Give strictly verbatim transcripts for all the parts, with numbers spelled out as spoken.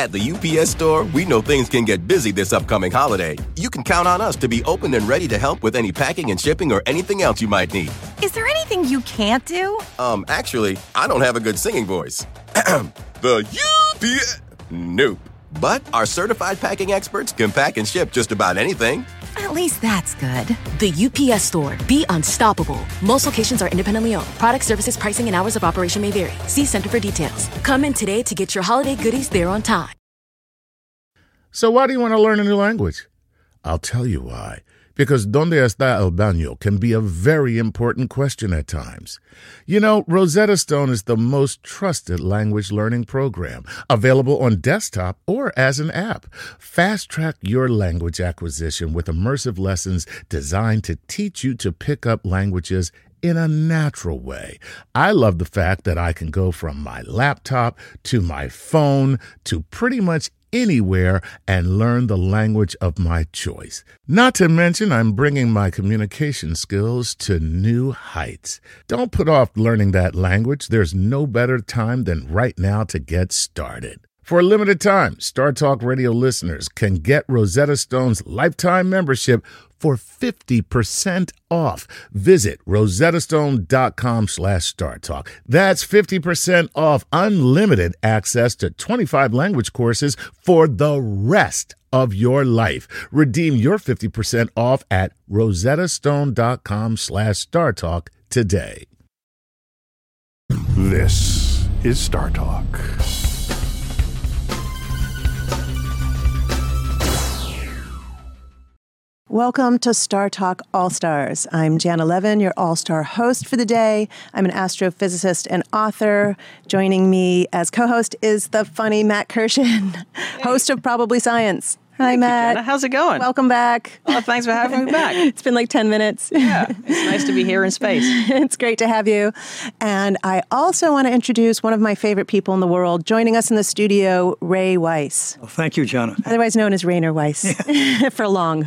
At the U P S Store, we know things can get busy this upcoming holiday. You can count on us to be open and ready to help with any packing and shipping or anything else you might need. Is there anything you can't do? Um, actually, I don't have a good singing voice. The U P S... Nope. But our certified packing experts can pack and ship just about anything. At least that's good. The U P S Store. Be unstoppable. Most locations are independently owned. Product, services, pricing, and hours of operation may vary. See Center for details. Come in today to get your holiday goodies there on time. So why do you want to learn a new language? I'll tell you why. Because ¿Dónde está el baño? Can be a very important question at times. You know, Rosetta Stone is the most trusted language learning program, available on desktop or as an app. Fast-track your language acquisition with immersive lessons designed to teach you to pick up languages in a natural way. I love the fact that I can go from my laptop to my phone to pretty much anywhere and learn the language of my choice. Not to mention, I'm bringing my communication skills to new heights. Don't put off learning that language. There's no better time than right now to get started. For a limited time, Star Talk Radio listeners can get Rosetta Stone's lifetime membership for fifty percent off. Visit rosettastone.com slash StarTalk. That's fifty percent off unlimited access to twenty-five language courses for the rest of your life. Redeem your fifty percent off at rosettastone.com slash StarTalk today. This is Star Talk. Welcome to Star Talk All-Stars. I'm Jana Levin, your all-star host for the day. I'm an astrophysicist and author. Joining me as co-host is the funny Matt Kirshen, hey. host of Probably Science. Hi, Thank Matt. You, Jana. How's it going? Welcome back. Oh, thanks for having me back. It's been like ten minutes. Yeah, it's nice to be here in space. It's great to have you. And I also want to introduce one of my favorite people in the world. Joining us in the studio, Ray Weiss. Oh, thank you, Jana. Otherwise known as Rainer Weiss yeah. for long.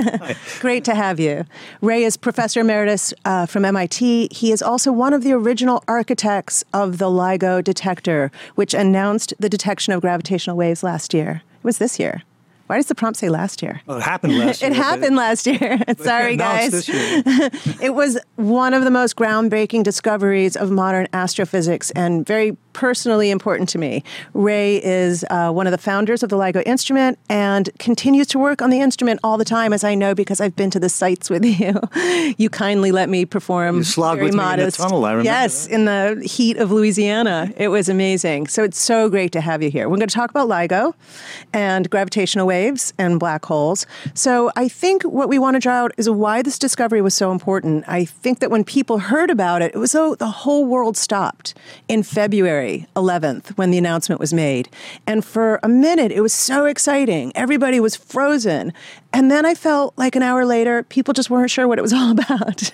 Great to have you. Ray is Professor Emeritus uh, from M I T. He is also one of the original architects of the LIGO detector, which announced the detection of gravitational waves last year. It was this year. Why does the prompt say last year? Well, it happened last year. It happened last year. Sorry, guys. This year. It was one of the most groundbreaking discoveries of modern astrophysics and very personally important to me. Ray is uh, one of the founders of the LIGO instrument and continues to work on the instrument all the time, as I know because I've been to the sites with you. You kindly let me perform. You slogged very with modest. me in the tunnel, I remember Yes, that. in the heat of Louisiana. It was amazing. So it's so great to have you here. We're going to talk about LIGO and gravitational waves and black holes. So I think what we want to draw out is why this discovery was so important. I think that when people heard about it, it was though the whole world stopped in February eleventh when the announcement was made. And for a minute, it was so exciting. Everybody was frozen. And then I felt like an hour later, people just weren't sure what it was all about.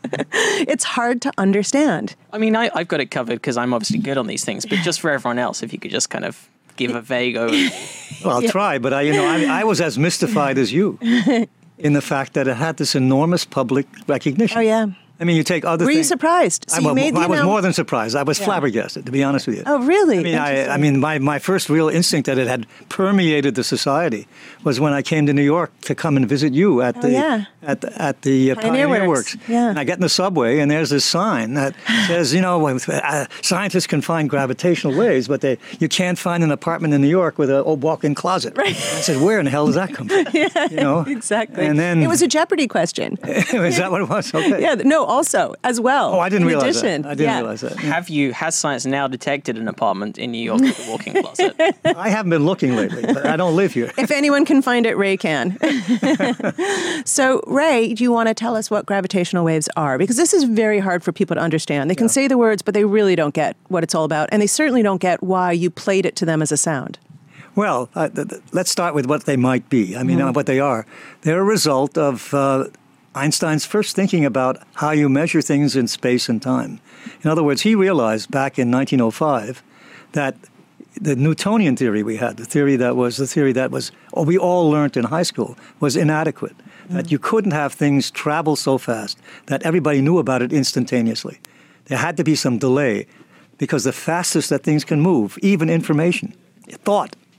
It's hard to understand. I mean, I, I've got it covered because I'm obviously good on these things, but just for everyone else, if you could just kind of give a vague overview. Well, I'll yeah. try, but I, you know, I, I was as mystified as you in the fact that it had this enormous public recognition. Oh, yeah. I mean, you take other Were things. you surprised? So I, you well, made the I was annou- more than surprised. I was yeah. flabbergasted, to be honest with you. Oh, really? I mean, I, I mean, my, my first real instinct that it had permeated the society was when I came to New York to come and visit you at oh, the yeah. at the, at the uh, Pioneer, Pioneer Works. Works. Yeah. And I get in the subway, and there's this sign that says, you know, uh, scientists can find gravitational waves, but they you can't find an apartment in New York with a walk-in closet. Right. I said, where in the hell does that come from? Yeah, you know? exactly. And then it was a Jeopardy question. Is that what it was? Okay. Yeah. No. Also, as well. Oh, I didn't in realize addition, that. I didn't yeah. realize that. Have you, has science now detected an apartment in New York with a walk-in closet? I haven't been looking lately, but I don't live here. If anyone can find it, Ray can. So, Ray, do you want to tell us what gravitational waves are? Because this is very hard for people to understand. They can yeah. say the words, but they really don't get what it's all about. And they certainly don't get why you played it to them as a sound. Well, uh, th- th- let's start with what they might be. I mean, mm. uh, what they are. They're a result of uh, Einstein's first thinking about how you measure things in space and time. In other words, he realized back in nineteen oh five that the Newtonian theory we had, the theory that was the theory that was oh, we all learned in high school, was inadequate. Mm. That you couldn't have things travel so fast that everybody knew about it instantaneously. There had to be some delay because the fastest that things can move, even information, thought,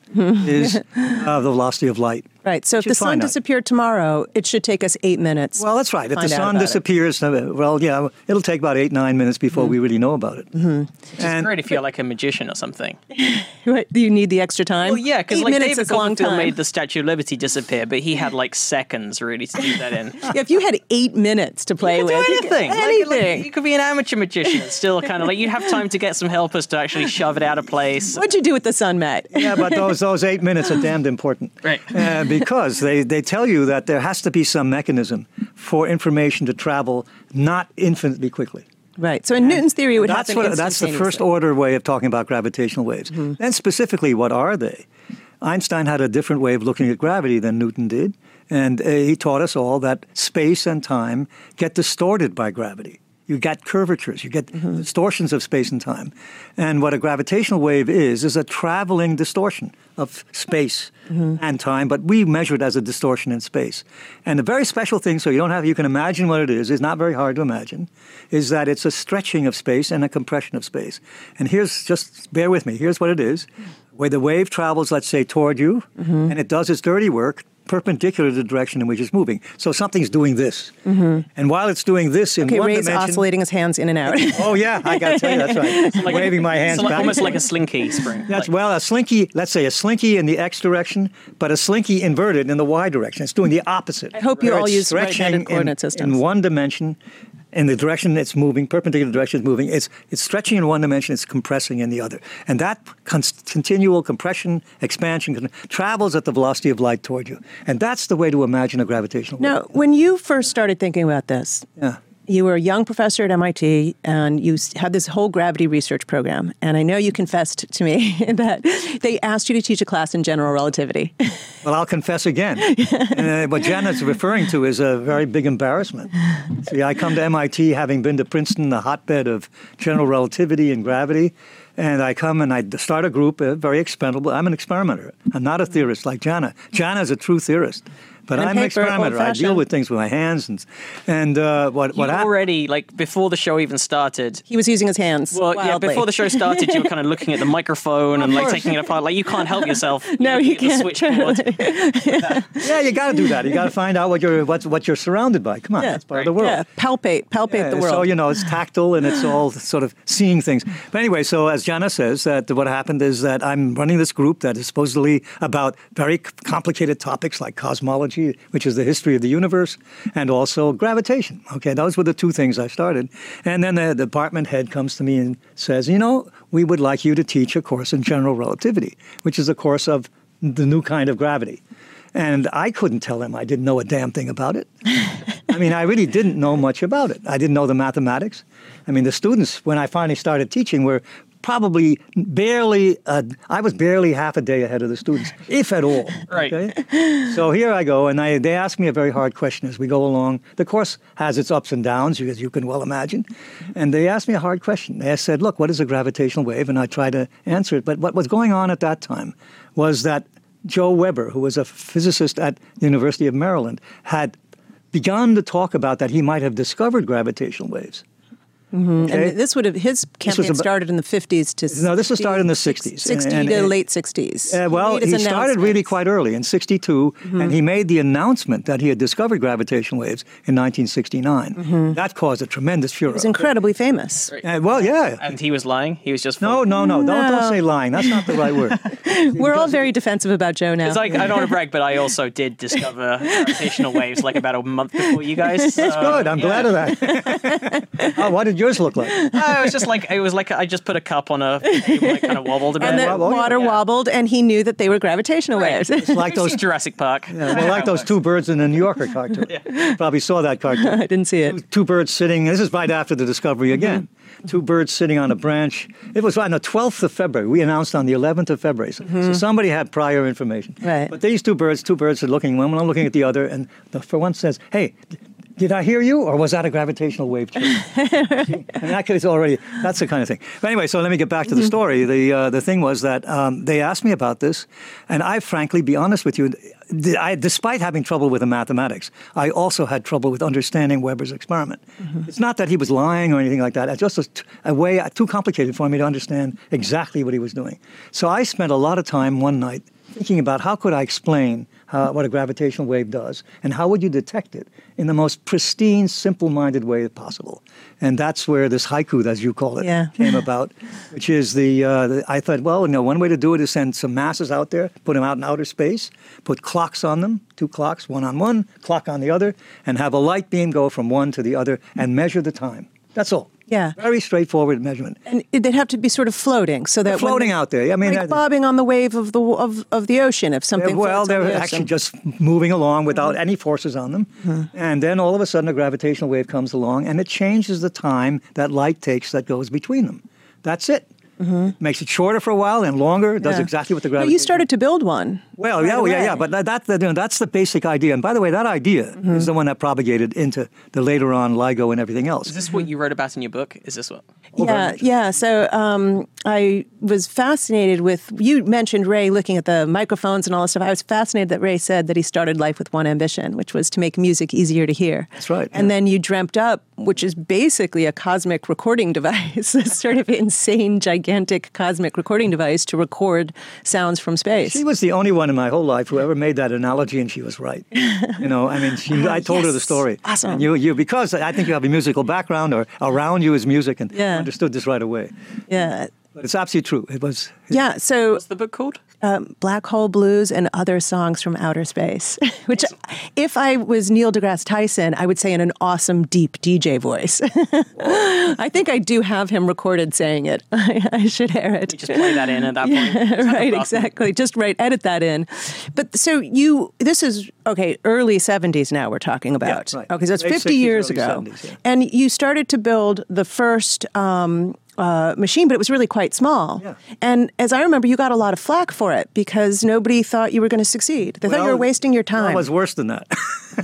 is uh, the velocity of light. Right. So if should the sun find out. disappeared tomorrow, it should take us eight minutes. Well, that's right. If the find out sun about it. disappears, uh, well, yeah, it'll take about eight, nine minutes before we really know about it. Which is great if you're like a magician or something. Right. You need the extra time. Well, yeah, because eight like minutes David is a long Copperfield time. made the Statue of Liberty disappear, but he had like seconds really to do that in. Yeah, if you had eight minutes to play You could with, do you could- anything. Like- anything. Like, you could be an amateur magician and still kind of like you'd have time to get some helpers to actually shove it out of place. What'd you do with the sun, Matt? Yeah, but those those eight minutes are damned important. Right. Uh, because they, they tell you that there has to be some mechanism for information to travel not infinitely quickly. Right. So in Newton's theory, it would That's happen what, that's the first instantaneously. order way of talking about gravitational waves. Mm-hmm. Then specifically, what are they? Einstein had a different way of looking at gravity than Newton did. And uh, he taught us all that space and time get distorted by gravity. You get curvatures, you get Mm-hmm. distortions of space and time. And what a gravitational wave is, is a traveling distortion of space Mm-hmm. and time, but we measure it as a distortion in space. And the very special thing, so you don't have, you can imagine what it is, it's not very hard to imagine, is that it's a stretching of space and a compression of space. And here's, just bear with me, here's what it is. Where the wave travels, let's say, toward you, Mm-hmm. and it does its dirty work, perpendicular to the direction in which it's moving. So something's doing this. And while it's doing this in Mm-hmm. Okay, one Ray's dimension... oscillating his hands in and out. Oh, yeah, I got to tell you, that's right. Like- Waving my hands so like, back. almost and like a forth. slinky spring. That's, Like- well, a slinky, let's say a slinky in the X direction, but a slinky inverted in the Y direction. It's doing the opposite. I hope you Where all it's use right-handed stretching in- coordinate systems. In one dimension, in the direction it's moving, perpendicular direction it's moving, it's, it's stretching in one dimension, it's compressing in the other. And that con- continual compression, expansion, con- travels at the velocity of light toward you. And that's the way to imagine a gravitational wave. Now, when you first started thinking about this, Yeah. you were a young professor at M I T, and you s- had this whole gravity research program. And I know you confessed to me that they asked you to teach a class in general relativity. Well, I'll confess again. uh, what Janet's referring to is a very big embarrassment. See, I come to M I T having been to Princeton, the hotbed of general relativity and gravity, and I come and I start a group, uh, very expendable. I'm an experimenter. I'm not a theorist like Jana. Jana is a true theorist. But On I'm an paper, experimenter. I deal old-fashioned. with things with my hands, and and uh, what You what happened? already, like, before the show even started, He was using his hands well, yeah, wildly. before the show started, you were kind of looking at the microphone and like course. taking it apart. Like you can't help yourself. No, You're you looking at the can't. switchboard. Yeah, you got to do that. You got to find out what you're what what you're surrounded by. Come on, Yeah. that's part of the world. Yeah, palpate, palpate Yeah, the world. So, you know, it's tactile and it's all sort of seeing things. But anyway, so as Jana says, that what happened is that I'm running this group that is supposedly about very c- complicated topics like cosmology, which is the history of the universe, and also gravitation. Okay, those were the two things I started. And then the department head comes to me and says, you know, we would like you to teach a course in general relativity, which is a course of the new kind of gravity. And I couldn't tell him I didn't know a damn thing about it. I mean, I really didn't know much about it. I didn't know the mathematics. I mean, the students, when I finally started teaching, were probably barely, uh, I was barely half a day ahead of the students, if at all. Right. Okay? So here I go, and I, they ask me a very hard question as we go along. The course has its ups and downs, as you can well imagine. And they asked me a hard question. They said, look, what is a gravitational wave? And I tried to answer it. But what was going on at that time was that Joe Weber, who was a physicist at the University of Maryland, had begun to talk about that he might have discovered gravitational waves. Mm-hmm. Okay? And this would have his campaign about- started in the fifties to No, this was started in the sixties. sixty And- to and- late sixties. Uh, well, made his he started really announcements. quite early in sixty-two, and he made the announcement that he had discovered gravitational waves in nineteen sixty-nine. That caused a tremendous furor. It was incredibly famous. Uh, well, yeah. And he was lying. He was just No, no, no, Don't, No. don't say lying. That's not the right word. We're all very defensive about Joe now. It's like I don't want to brag, but I also did discover gravitational waves like about a month before you guys. That's good. I'm glad of that. Oh, what did yours look like? Oh, it was just like it was like I just put a cup on a table and it kind of wobbled a bit. and the Well, water yeah. wobbled, and he knew that they were gravitational waves. It's like I've those seen Jurassic Park. Yeah, well, like those two birds in the New Yorker cartoon. Probably saw that cartoon. I didn't see it. Two, two birds sitting. This is right after the discovery again. Two birds sitting on a branch. It was on the twelfth of February. We announced on the eleventh of February. So, so somebody had prior information. Right. But these two birds, two birds are looking, one I'm looking at the other, and the for one says, hey, did I hear you, or was that a gravitational wave chirp? And that is already, that's the kind of thing. But anyway, so let me get back to the story. The uh, the thing was that um, they asked me about this, and I frankly, be honest with you, th- I, despite having trouble with the mathematics, I also had trouble with understanding Weber's experiment. It's not that he was lying or anything like that. It's just a, t- a way uh, too complicated for me to understand exactly what he was doing. So I spent a lot of time one night thinking about how could I explain how, what a gravitational wave does, and how would you detect it in the most pristine, simple-minded way possible. And that's where this haiku, as you call it, yeah. came about, which is the, uh, the, I thought, well, you know, one way to do it is send some masses out there, put them out in outer space, put clocks on them, two clocks, one on one, clock on the other, and have a light beam go from one to the other and measure the time. That's all. Yeah. Very straightforward measurement. And they'd have to be sort of floating, so that They're floating when, out there. I mean, like bobbing on the wave of the of, of the ocean. If something well, floats on they're the actually ocean. just moving along without Mm-hmm. any forces on them, Mm-hmm. and then all of a sudden a gravitational wave comes along, and it changes the time that light takes that goes between them. That's it. Mm-hmm. Makes it shorter for a while and longer. It does Yeah. exactly what the No, gravity. you started to build one. Well, right yeah, away. yeah, yeah, but that, that, you know, that's the basic idea. And by the way, that idea Mm-hmm. is the one that propagated into the later on LIGO and everything else. Is this what you wrote about in your book? Is this what? Oh, very Yeah, much. yeah. So um, I was fascinated with, you mentioned Ray looking at the microphones and all this stuff. I was fascinated that Ray said that he started life with one ambition, which was to make music easier to hear. That's right, And yeah. then you dreamt up, which is basically a cosmic recording device, a sort of insane, gigantic cosmic recording device to record sounds from space. She was the only one in my whole life who ever made that analogy, and she was right. You know, I mean, she, I told her the yes. story. Awesome. And you, you, because I think you have a musical background, or around you is music, and Yeah. understood this right away. Yeah. But it's absolutely true. It was. Yeah, so What's the book called? um, Black Hole Blues and Other Songs from Outer Space, which if I was Neil deGrasse Tyson, I would say in an awesome, deep D J voice. I think I do have him recorded saying it. I, I should air it. You just play that in at that point. Yeah, right, Awesome. exactly. Just right, edit that in. But so you, this is, okay, early seventies now we're talking about. right. Okay, so it's Late fifty sixties, years early ago. seventies, yeah. And you started to build the first um, uh, machine, but it was really quite small. Yeah. And as I remember, you got a lot of flack for it because nobody thought you were going to succeed. They thought you were Well, wasting your No, time. it was worse than that.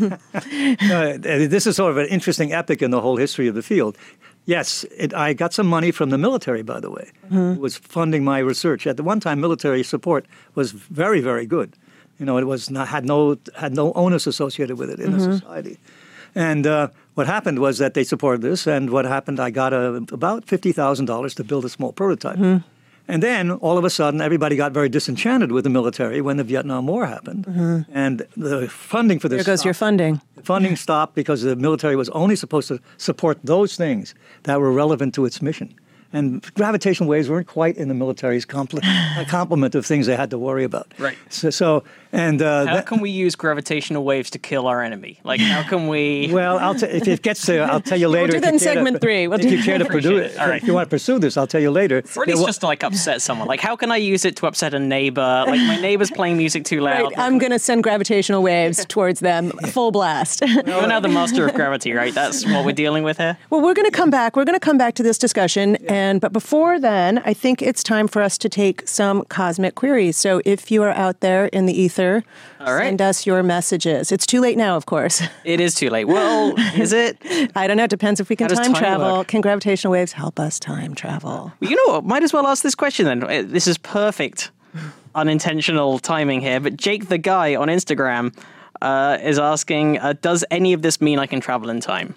Uh, this is sort of an interesting epic in the whole history of the field. Yes, it, I got some money from the military, by the way, Mm-hmm. who was funding my research. At the one time, military support was very, very good. You know, it was not, had no had no onus associated with it in Mm-hmm. the society. And uh, what happened was that they supported this, and what happened, I got a, about fifty thousand dollars to build a small prototype. Mm-hmm. And then, all of a sudden, everybody got very disenchanted with the military when the Vietnam War happened. And the funding for this There goes your stopped. funding. The funding stopped because the military was only supposed to support those things that were relevant to its mission. And gravitational waves weren't quite in the military's compl- complement of things they had to worry about. Right. So, so and uh, How that- can we use gravitational waves to kill our enemy? Like, how can we? well, I'll t- if it gets to, I'll tell you later. do if that you in care to- segment three. We'll if do- you care to pursue Appreciate it, it. All right. if you want to pursue this, I'll tell you later. Or at Yeah, least well- just to like upset someone. Like, how can I use it to upset a neighbor? Like, my neighbor's playing music too loud. Right, I'm going to send gravitational waves towards them, full blast. You're now the master of gravity, right? That's what we're dealing with here. Well, we're going to come back. We're going to come back to this discussion, and but before then, I think it's time for us to take some cosmic queries. So if you are out there in the ether, All right. send us your messages. It's too late now, of course. It is too late. Well, is it? I don't know. It depends if we can How does time time travel. work? Can gravitational waves help us time travel? You know what? Might as well ask this question then. Uh, This is perfect unintentional timing here. But Jake the Guy on Instagram uh, is asking, uh, does any of this mean I can travel in time?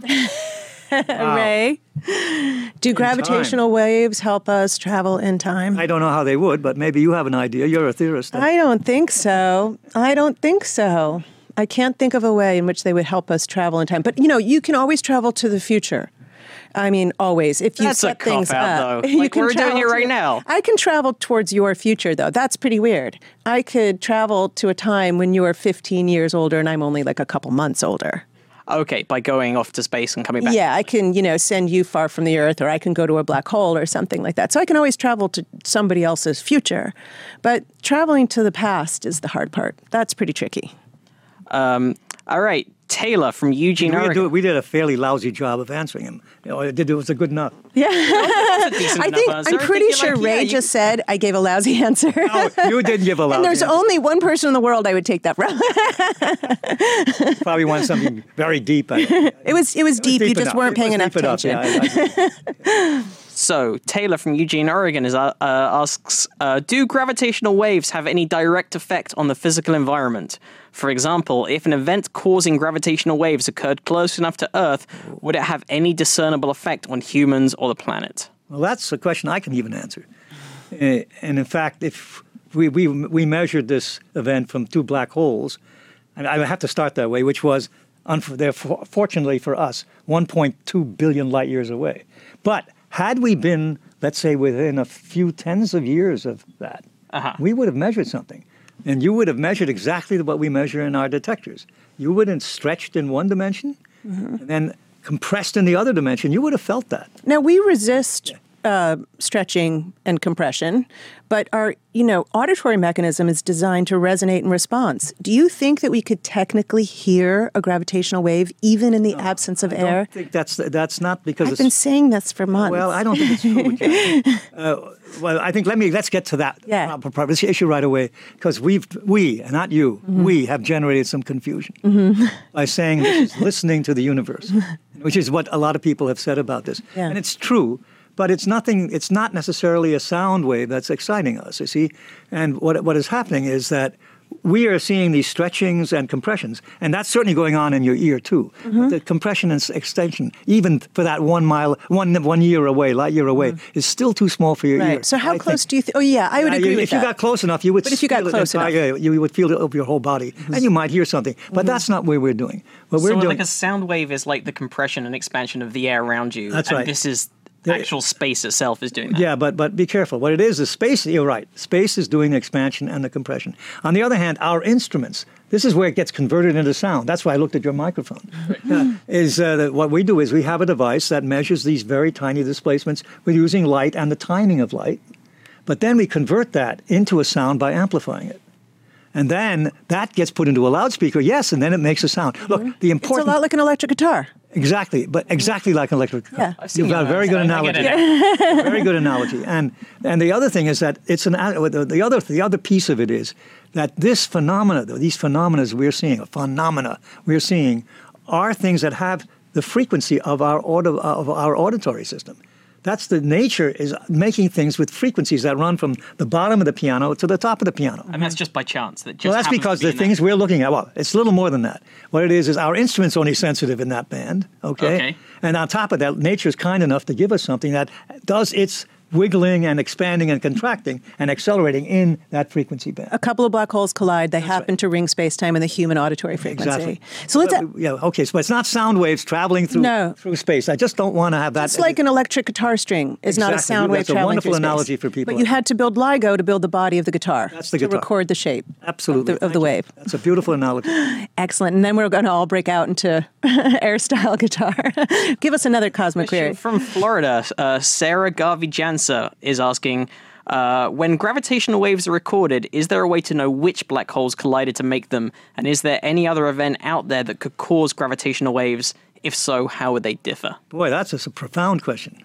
Ray, do gravitational waves help us travel in time? I don't know how they would, but maybe you have an idea. You're a theorist. I don't think so. I don't think so. I can't think of a way in which they would help us travel in time. But, you know, you can always travel to the future. I mean, always. If you That's a set things cop-out, up, though. you Like, can we're doing travel it right to- now. I can travel towards your future, though. That's pretty weird. I could travel to a time when you are fifteen years older and I'm only like a couple months older. Okay, by going off to space and coming back. Yeah, I can, you know, send you far from the Earth, or I can go to a black hole or something like that. So I can always travel to somebody else's future. But traveling to the past is the hard part. That's pretty tricky. Um, all right, Taylor from Eugene, we, Oregon. did, we did a fairly lousy job of answering him. You know, it, did, it was a good enough. Yeah. That's a decent I enough think, answer. I'm I pretty think you're sure like, Ray yeah, you- just said I gave a lousy answer. No, you didn't give a lousy And there's answer. only one person in the world I would take that from. Probably want something very deep. I, It was it was deep. You just enough. weren't It was paying enough deep attention. Yeah, I- I- So, Taylor from Eugene, Oregon is, uh, uh, asks, uh, do gravitational waves have any direct effect on the physical environment? For example, if an event causing gravitational waves occurred close enough to Earth, would it have any discernible effect on humans or the planet? Well, that's a question I can even answer. Uh, and in fact, if we, we, we measured this event from two black holes, and I have to start that way, which was, unf- fortunately for us, one point two billion light years away. But had we been, let's say, within a few tens of years of that, uh-huh. we would have measured something. And you would have measured exactly what we measure in our detectors. You would have stretched in one dimension, mm-hmm. and then compressed in the other dimension. You would have felt that. Now, we resist yeah. uh, stretching and compression, but our, you know, auditory mechanism is designed to resonate in response. Do you think that we could technically hear a gravitational wave even in the no, absence of I air? I don't think that's that's not because I've it's, been saying this for months. Well, I don't think it's true. uh, well, I think let me let's get to that yeah. uh, this issue right away, because we've we not you mm-hmm. we have generated some confusion mm-hmm. by saying this is listening to the universe, which is what a lot of people have said about this, yeah. and it's true. But it's nothing. It's not necessarily a sound wave that's exciting us. You see, and what what is happening is that we are seeing these stretchings and compressions, and that's certainly going on in your ear too. Mm-hmm. The compression and extension, even for that one mile, one one year away, light year away, mm-hmm. is still too small for your right. ear. So how I close think. do you think? Oh yeah, I would uh, agree you, with if that. If you got close enough, you would. But if you got feel close it entire, enough, yeah, you would feel it over your whole body, mm-hmm. and you might hear something. But mm-hmm. that's not what we're doing. What we're so doing, like a sound wave is like the compression and expansion of the air around you. That's and right. This is. The actual space itself is doing that. Yeah, but but be careful. What it is is space. You're right. Space is doing the expansion and the compression. On the other hand, our instruments. This is where it gets converted into sound. That's why I looked at your microphone. uh, is uh, that what we do is we have a device that measures these very tiny displacements. We're using light and the timing of light, but then we convert that into a sound by amplifying it. And then that gets put into a loudspeaker, yes, and then it makes a sound. Mm-hmm. Look, the important... It's a lot like an electric guitar. Exactly, but exactly like an electric guitar. Yeah. You've got a very good analogy. Very good analogy. And and the other thing is that it's an the other the other piece of it is that this phenomena, these phenomena we're seeing, phenomena we're seeing, are things that have the frequency of our audio, of our auditory system. That's the nature is making things with frequencies that run from the bottom of the piano to the top of the piano. And that's just by chance. That just well, that's because be the things that. we're looking at, well, it's a little more than that. What it is is our instrument's only sensitive in that band, okay? okay? And on top of that, nature's kind enough to give us something that does its wiggling and expanding and contracting and accelerating in that frequency band. A couple of black holes collide. They That's happen right. to ring space-time in the human auditory frequency. Exactly. So let's... But, yeah, okay, so it's not sound waves traveling through no. through space. I just don't want to have that. It's like an electric guitar string is exactly. not a sound wave That's a traveling wonderful through space. analogy for people. But you had to build LIGO to build the body of the guitar. That's the to guitar. record the shape Absolutely. of the, of the wave. That's a beautiful analogy. Excellent. And then we're going to all break out into air-style guitar. Give us another cosmic query. From Florida, uh, Sarah Garvey-Jansa is asking, uh, when gravitational waves are recorded, is there a way to know which black holes collided to make them? And is there any other event out there that could cause gravitational waves? If so, how would they differ? Boy, that's a, a profound question.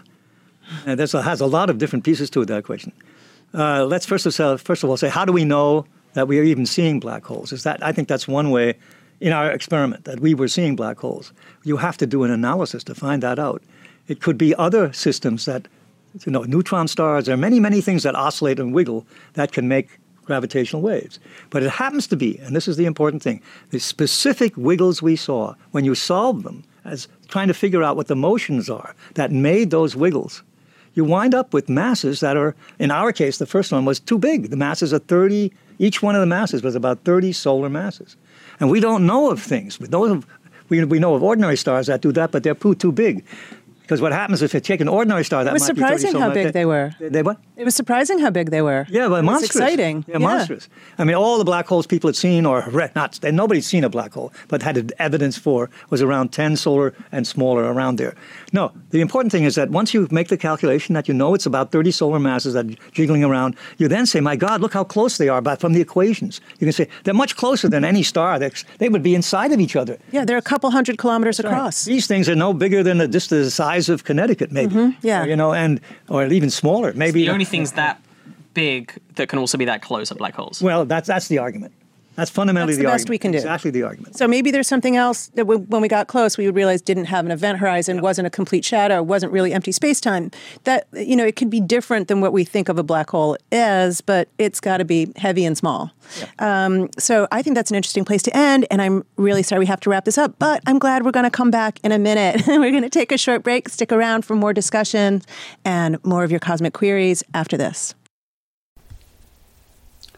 And this has a lot of different pieces to it, that question. Uh, let's first of, all, first of all say, how do we know that we are even seeing black holes? Is that I think that's one way in our experiment that we were seeing black holes. You have to do an analysis to find that out. It could be other systems that, you know, neutron stars. There are many, many things that oscillate and wiggle that can make gravitational waves. But it happens to be, and this is the important thing, the specific wiggles we saw, when you solve them as trying to figure out what the motions are that made those wiggles, you wind up with masses that are, in our case, the first one was too big. The masses are thirty, each one of the masses was about thirty solar masses. And we don't know of things. We know of, we, we know of ordinary stars that do that, but they're too, too big. Because what happens if you take an ordinary star that it was might be thirty surprising how big they, they were. They, they what? It was surprising how big they were. Yeah, but it monstrous. was exciting. Yeah, yeah, monstrous. I mean, all the black holes people had seen, or read, not, and nobody's seen a black hole, but had evidence for, was around ten solar and smaller, around there. No, the important thing is that once you make the calculation that you know it's about thirty solar masses that are jiggling around, you then say, my God, look how close they are. But from the equations, you can say they're much closer than any star. They're, they would be inside of each other. Yeah, they're a couple hundred kilometers That's across. Right. These things are no bigger than the, just the size of Connecticut, maybe. Mm-hmm, yeah. Or, you know, and or even smaller. Maybe so the only things that big that can also be that close are black holes. Well, that's that's the argument. That's fundamentally That's the, the best argument. we can do. Exactly the argument. So maybe there's something else that we, when we got close, we would realize didn't have an event horizon, yeah. wasn't a complete shadow, wasn't really empty space-time. That, you know, it could be different than what we think of a black hole as, but it's got to be heavy and small. Yeah. Um, so I think that's an interesting place to end, and I'm really sorry we have to wrap this up, but I'm glad we're going to come back in a minute. We're going to take a short break, stick around for more discussion and more of your cosmic queries after this.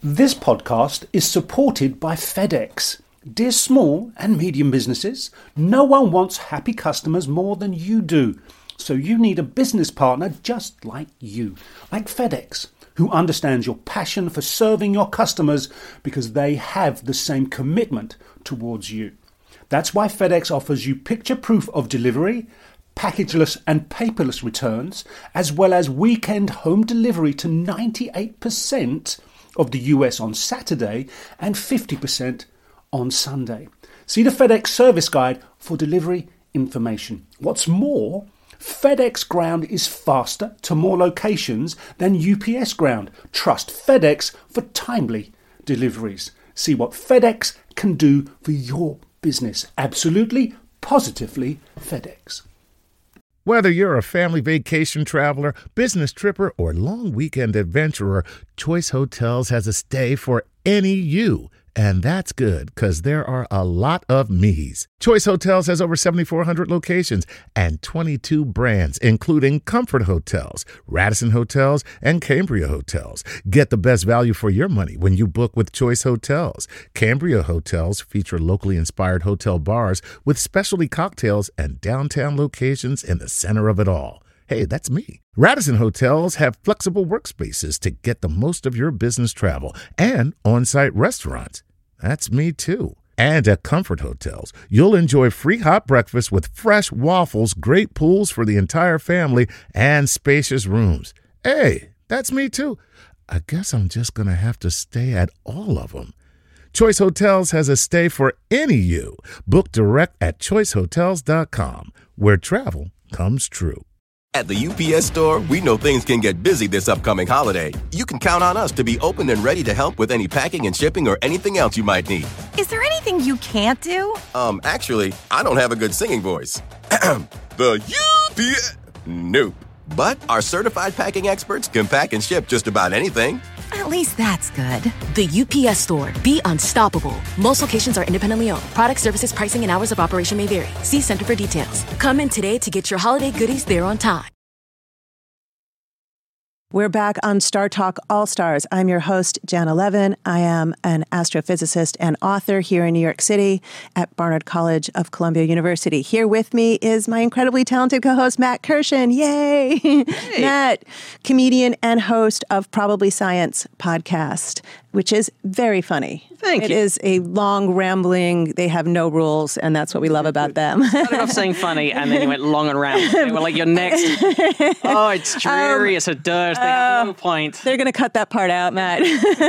This podcast is supported by FedEx. Dear small and medium businesses, no one wants happy customers more than you do. So you need a business partner just like you, like FedEx, who understands your passion for serving your customers because they have the same commitment towards you. That's why FedEx offers you picture proof of delivery, packageless and paperless returns, as well as weekend home delivery to ninety-eight percent of the U S on Saturday and fifty percent on Sunday. See the FedEx service guide for delivery information. What's more, FedEx Ground is faster to more locations than U P S Ground. Trust FedEx for timely deliveries. See what FedEx can do for your business. Absolutely, positively FedEx. Whether you're a family vacation traveler, business tripper, or long weekend adventurer, Choice Hotels has a stay for any you. And that's good, because there are a lot of me's. Choice Hotels has over seventy-four hundred locations and twenty-two brands, including Comfort Hotels, Radisson Hotels, and Cambria Hotels. Get the best value for your money when you book with Choice Hotels. Cambria Hotels feature locally inspired hotel bars with specialty cocktails and downtown locations in the center of it all. Hey, that's me. Radisson Hotels have flexible workspaces to get the most of your business travel and on-site restaurants. That's me too. And at Comfort Hotels, you'll enjoy free hot breakfast with fresh waffles, great pools for the entire family, and spacious rooms. Hey, that's me too. I guess I'm just going to have to stay at all of them. Choice Hotels has a stay for any you. Book direct at choice hotels dot com, where travel comes true. At the U P S Store, we know things can get busy this upcoming holiday. You can count on us to be open and ready to help with any packing and shipping or anything else you might need. Is there anything you can't do? Um, actually, I don't have a good singing voice. The U P S... Nope. But our certified packing experts can pack and ship just about anything. At least that's good. The U P S Store. Be unstoppable. Most locations are independently owned. Product, services, pricing, and hours of operation may vary. See Center for details. Come in today to get your holiday goodies there on time. We're back on Star Talk All Stars. I'm your host, Jana Levin. I am an astrophysicist and author here in New York City at Barnard College of Columbia University. Here with me is my incredibly talented co-host, Matt Kirshen. Yay! Hey. Matt, comedian and host of Probably Science podcast, which is very funny. Thank it you. It is a long, rambling, they have no rules, and that's what we love about them. Started off saying funny, and then you went long and rambling. They were like, you're next. Oh, it's dreary, um, it's a dirt, they have no point. They're going to cut that part out, Matt.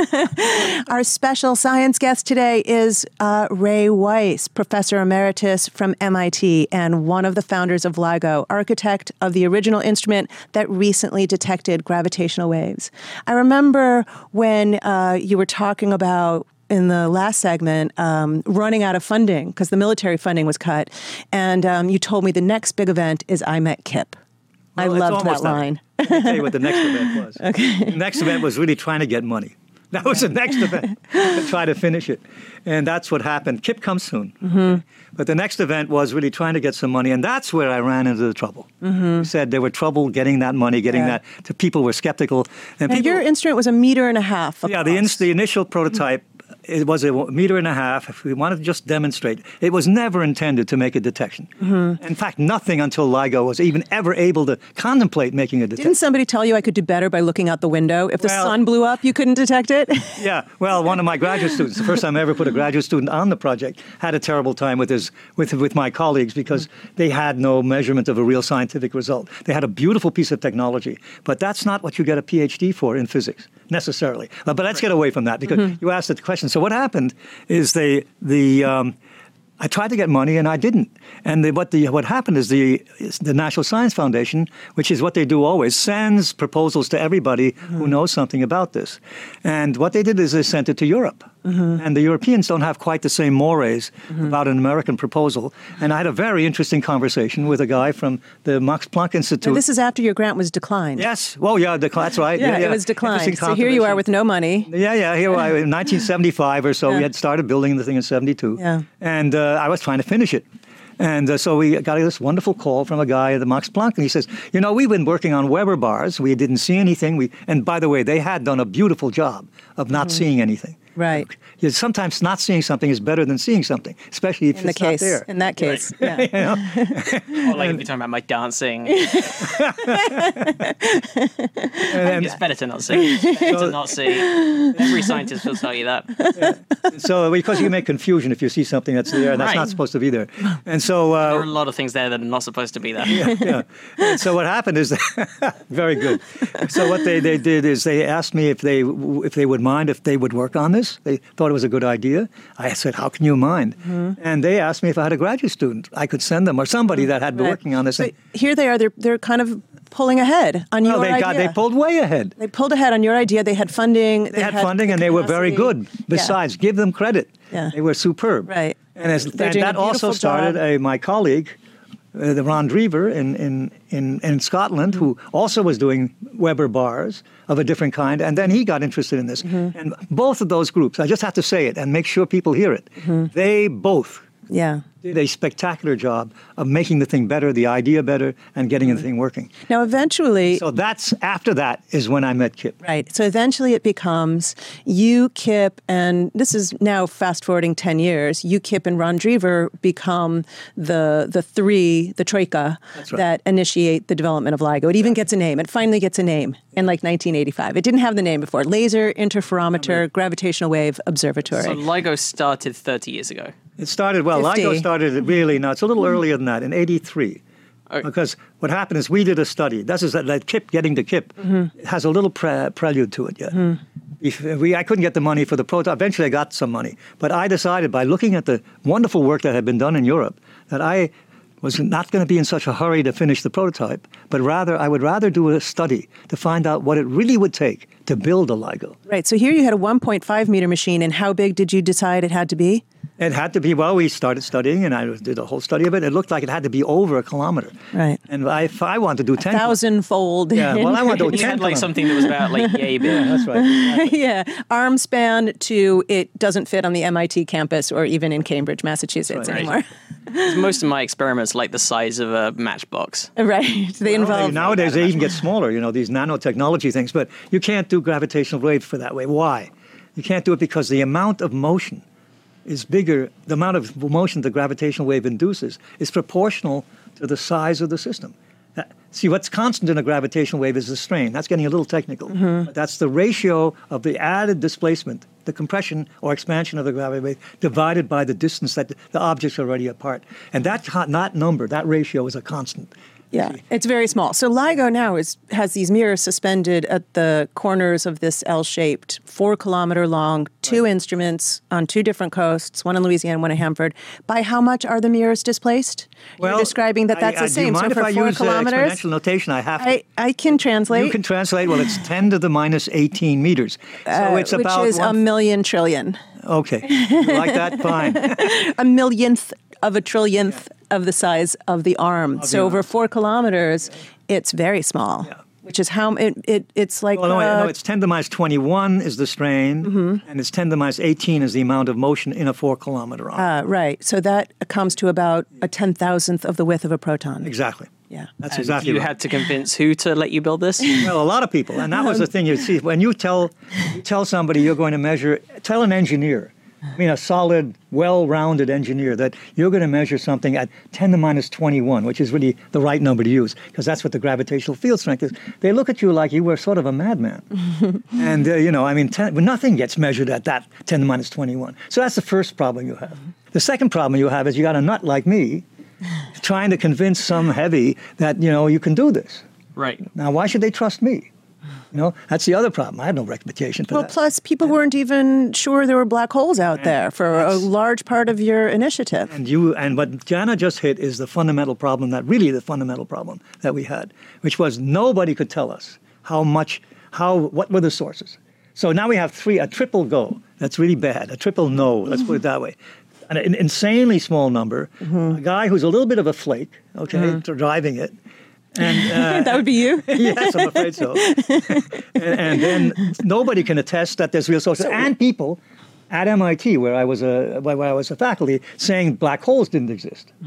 Our special science guest today is uh, Ray Weiss, professor emeritus from M I T and one of the founders of LIGO, architect of the original instrument that recently detected gravitational waves. I remember when uh, you were talking about in the last segment, um, running out of funding because the military funding was cut. And um, you told me the next big event is I Met Kip. Well, I loved that line. Let me tell you what the next event was. Okay. The next event was really trying to get money. That was the next event, to try to finish it. And that's what happened. Kip comes soon. Mm-hmm. But the next event was really trying to get some money, and that's where I ran into the trouble. Mm-hmm. You said there were trouble getting that money, getting yeah. that, to people were skeptical. And, and people, your instrument was a meter and a half across. Yeah, the, in, the initial prototype, it was a meter and a half. If we wanted to just demonstrate, it was never intended to make a detection. Mm-hmm. In fact, nothing until LIGO was even ever able to contemplate making a detection. Didn't somebody tell you I could do better by looking out the window? If the well, sun blew up, you couldn't detect it? Yeah. Well, one of my graduate students, the first time I ever put a graduate student on the project, had a terrible time with his with with my colleagues because they had no measurement of a real scientific result. They had a beautiful piece of technology, but that's not what you get a PhD for in physics necessarily. But let's get away from that because mm-hmm. you asked the question. So what happened is they the um, I tried to get money and I didn't. And the, what the what happened is the the National Science Foundation, which is what they do always, sends proposals to everybody mm-hmm. who knows something about this. And what they did is they sent it to Europe. Mm-hmm. And the Europeans don't have quite the same mores mm-hmm. about an American proposal. And I had a very interesting conversation with a guy from the Max Planck Institute. And this is after your grant was declined. Yes. Well, yeah, the, that's right. yeah, yeah, yeah, it was declined. So here you are with no money. Yeah, yeah. Here I, in nineteen seventy-five or so, yeah. we had started building the thing in seventy-two. Yeah. And uh, I was trying to finish it. And uh, so we got this wonderful call from a guy at the Max Planck, and he says, you know, we've been working on Weber bars. We didn't see anything. We, and by the way, they had done a beautiful job of not mm-hmm. seeing anything. Right. You know, sometimes not seeing something is better than seeing something, especially if in it's the case, not there. In that case, right. yeah. You know? Or like if you're talking about my dancing. And it's better to not see. It's better so, to not see. Every scientist will tell you that. Yeah. So because you make confusion if you see something that's there, and that's right. not supposed to be there. And so uh, there are a lot of things there that are not supposed to be there. Yeah. yeah. And so what happened is, very good. So what they, they did is they asked me if they if they would mind if they would work on this. They thought it was a good idea. I said, how can you mind? Mm-hmm. And they asked me if I had a graduate student I could send them, or somebody that had been right. working on this. So here they are. They're they're kind of pulling ahead on well, your they idea. Got, they pulled way ahead. They pulled ahead on your idea. They had funding. They, they had, had funding, the and they were very good. Besides, yeah. give them credit. Yeah. They were superb. Right. And, as, and that also started a, my colleague, Uh, the Ron Drever in, in, in, in Scotland, mm-hmm. who also was doing Weber bars of a different kind, and then he got interested in this. Mm-hmm. And both of those groups, I just have to say it and make sure people hear it, mm-hmm. they both yeah. did a spectacular job of making the thing better, the idea better, and getting mm-hmm. the thing working. Now, eventually... So that's, after that, is when I met Kip. Right. So eventually it becomes you, Kip, and this is now fast-forwarding ten years, you, Kip, and Ron Drever become the the three, the troika, right. that initiate the development of LIGO. It even yeah. gets a name. It finally gets a name in like nineteen eighty-five. It didn't have the name before. Laser Interferometer right. Gravitational Wave Observatory. So LIGO started thirty years ago. It started, well, fifty. LIGO started really, no, it's a little earlier than that, in eighty-three. Okay. Because what happened is we did a study. This is that Kip, getting to Kip, mm-hmm. it has a little pre- prelude to it, yeah. Mm-hmm. If we, I couldn't get the money for the prototype. Eventually I got some money. But I decided by looking at the wonderful work that had been done in Europe that I was not going to be in such a hurry to finish the prototype, but rather I would rather do a study to find out what it really would take to build a LIGO. Right. So here you had a one point five meter machine, and how big did you decide it had to be? It had to be, well, we started studying, and I did a whole study of it. It looked like it had to be over a kilometer. Right. And I, if I wanted to do ten... A thousand-fold. Yeah, well, I wanted to do you ten had like something that was about like yay big. Yeah, that's right. Exactly. Yeah. Arm span to it doesn't fit on the M I T campus or even in Cambridge, Massachusetts right. anymore. Most of my experiments like the size of a matchbox. Right. They well, involve... Nowadays, they even get smaller, you know, these nanotechnology things. But you can't do gravitational waves for that way. Why? You can't do it because the amount of motion is bigger, the amount of motion the gravitational wave induces is proportional to the size of the system. That, see, what's constant in a gravitational wave is the strain. That's getting a little technical. Mm-hmm. But that's the ratio of the added displacement, the compression or expansion of the gravity wave, divided by the distance that the, the objects are already apart. And that, that number, that ratio is a constant. Yeah, it's very small. So LIGO now is has these mirrors suspended at the corners of this L-shaped, four-kilometer-long, two right. instruments on two different coasts, one in Louisiana, one in Hanford. By how much are the mirrors displaced? Well, You're describing that that's I, I, the same. Do you mind so for if I four use kilometers, uh, exponential notation? I have to. I, I can translate. You can translate. Well, it's ten to the minus eighteen meters. So uh, it's which about is one, a million trillion. Okay, you like that? Fine. A millionth of a trillionth yeah. of the size of the arm. Of so the over arm. four kilometers, yeah. it's very small. Yeah. Which is how it, it it's like. Well, no, uh, no, it's ten to the minus twenty-one is the strain, mm-hmm. and it's ten to the minus eighteen is the amount of motion in a four kilometer arm. Uh, right. So that comes to about a ten thousandth of the width of a proton. Exactly. Yeah. That's and exactly you right. had to convince who to let you build this? Well, a lot of people, and that was the thing you see when you tell you tell somebody you're going to measure. Tell an engineer. I mean, a solid, well-rounded engineer that you're going to measure something at ten to the minus twenty-one, which is really the right number to use, because that's what the gravitational field strength is. They look at you like you were sort of a madman. and, uh, you know, I mean, ten, nothing gets measured at that ten to the minus twenty-one. So that's the first problem you have. The second problem you have is you got a nut like me trying to convince some heavy that, you know, you can do this. Right. Now, why should they trust me? You know, that's the other problem. I have no reputation for well, that. Well, plus people weren't even sure there were black holes out and there for a large part of your initiative. And you and what Jana just hit is the fundamental problem, that really the fundamental problem that we had, which was nobody could tell us how much, how, what were the sources. So now we have three, a triple go. That's really bad. A triple no, let's put it that way. An insanely small number, mm-hmm. a guy who's a little bit of a flake, okay, mm-hmm. driving it. And uh, that would be you? Yes, I'm afraid so. and, and then nobody can attest that there's real sources. So, and people at M I T, where I was a where I was a faculty, saying black holes didn't exist. Mm-hmm.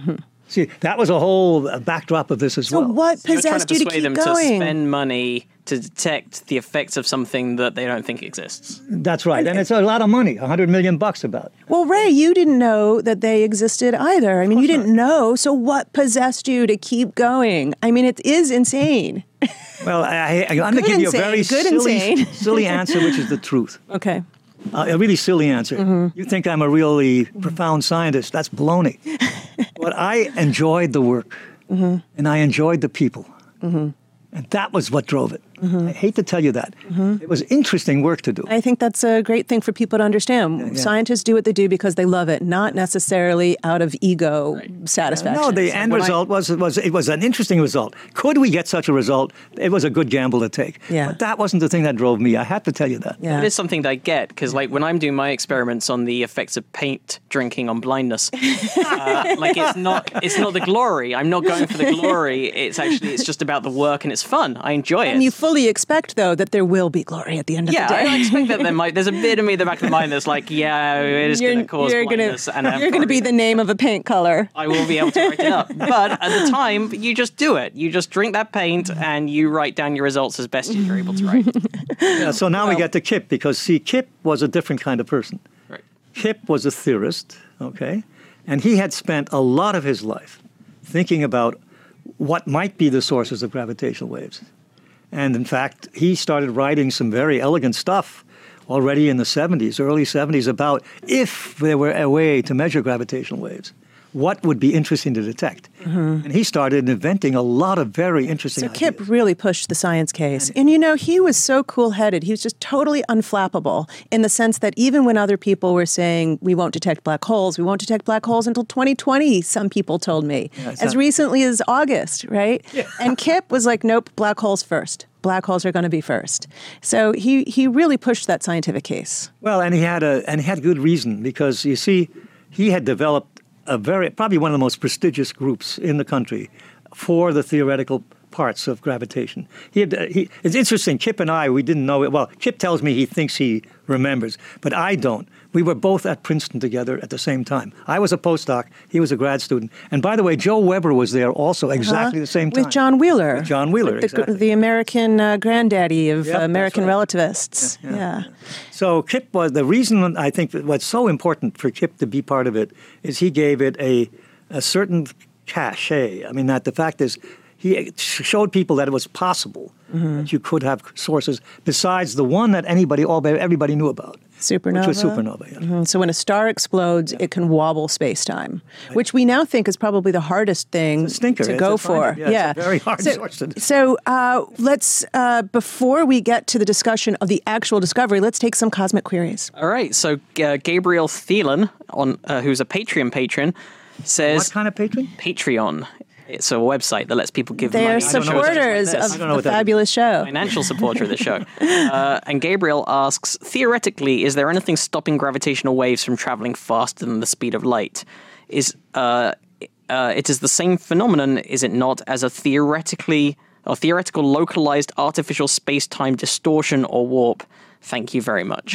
See, that was a whole uh, backdrop of this as So well. what You're trying to possessed you to persuade keep them going? to spend money to detect the effects of something that they don't think exists. That's right. And it's a lot of money, a hundred million bucks about. Well, Ray, you didn't know that they existed either. I mean, you didn't know. So what possessed you to keep going? I mean, it is insane. Well, I, I, I'm going to Good give you a insane, very good silly, insane. silly answer, which is the truth. Okay. Uh, a really silly answer. Mm-hmm. You think I'm a really profound scientist. That's baloney. But I enjoyed the work, Mm-hmm. and I enjoyed the people. Mm-hmm. And that was what drove it. Mm-hmm. I hate to tell you that. Mm-hmm. It was interesting work to do. I think that's a great thing for people to understand. Yeah, yeah. Scientists do what they do because they love it, not necessarily out of ego satisfaction. No, the So end when I- result was, was it was an interesting result. Could we get such a result? It was a good gamble to take. Yeah. But that wasn't the thing that drove me. I had to tell you that. Yeah. It is something that I get, because like when I'm doing my experiments on the effects of paint drinking on blindness, uh, like it's not it's not the glory. I'm not going for the glory. It's actually it's just about the work and it's fun. I enjoy it. And you fully expect, though, that there will be glory at the end of yeah, the day. I expect that there might. There's a bit of me in the back of the mind that's like, yeah, it is going to cause you're gonna, blindness, and I'm you're going to be probably- the name of a paint color. I will be able to write it up. But at the time, you just do it. You just drink that paint and you write down your results as best as you're able to write. Yeah, so now we get to Kip, because, see, Kip was a different kind of person. Right. Kip was a theorist, okay? And he had spent a lot of his life thinking about what might be the sources of gravitational waves. And in fact, he started writing some very elegant stuff already in the seventies, early seventies, about if there were a way to measure gravitational waves, what would be interesting to detect. Mm-hmm. And he started inventing a lot of very interesting So ideas. Kip really pushed the science case. And you know, he was so cool-headed. He was just totally unflappable in the sense that even when other people were saying, we won't detect black holes, we won't detect black holes until twenty twenty, some people told me, Yeah, it's as not- recently as August, right? Yeah. And Kip was like, nope, black holes first. Black holes are going to be first. So he, he really pushed that scientific case. Well, and he had a and he had good reason, because you see, he had developed a very probably one of the most prestigious groups in the country for the theoretical parts of gravitation. He had, he, it's interesting. Kip and I, we didn't know it. Well, Kip tells me he thinks he remembers, but I don't. We were both at Princeton together at the same time. I was a postdoc. He was a grad student. And by the way, Joe Weber was there also exactly Uh-huh. the same time. With John Wheeler. With John Wheeler, the, exactly. the American uh, granddaddy of Yep, uh, that's American right. relativists. Yeah, yeah. yeah. So Kip was the reason. I think that what's so important for Kip to be part of it is he gave it a a certain cachet. I mean, that the fact is, he showed people that it was possible Mm-hmm. that you could have sources besides the one that anybody, all everybody knew about, Supernova. which was supernova. Yeah. Mhm. So when a star explodes, it can wobble space-time, which we now think is probably the hardest thing It's a stinker. to It's go a for. find- yeah, it's a very hard so, source to- So uh, let's, uh, before we get to the discussion of the actual discovery, let's take some cosmic queries. All right. So uh, Gabriel Thielen, on uh, who's a Patreon patron, says What kind of patron? Patreon. It's a website that lets people give They money. are to shows like supporters this. I of don't know the what that is. fabulous show. Financial supporter of the show. Uh, and Gabriel asks, theoretically, is there anything stopping gravitational waves from traveling faster than the speed of light? Is uh, uh, it is the same phenomenon, is it not, as a theoretically or theoretical localized artificial space-time distortion or warp? Thank you very much.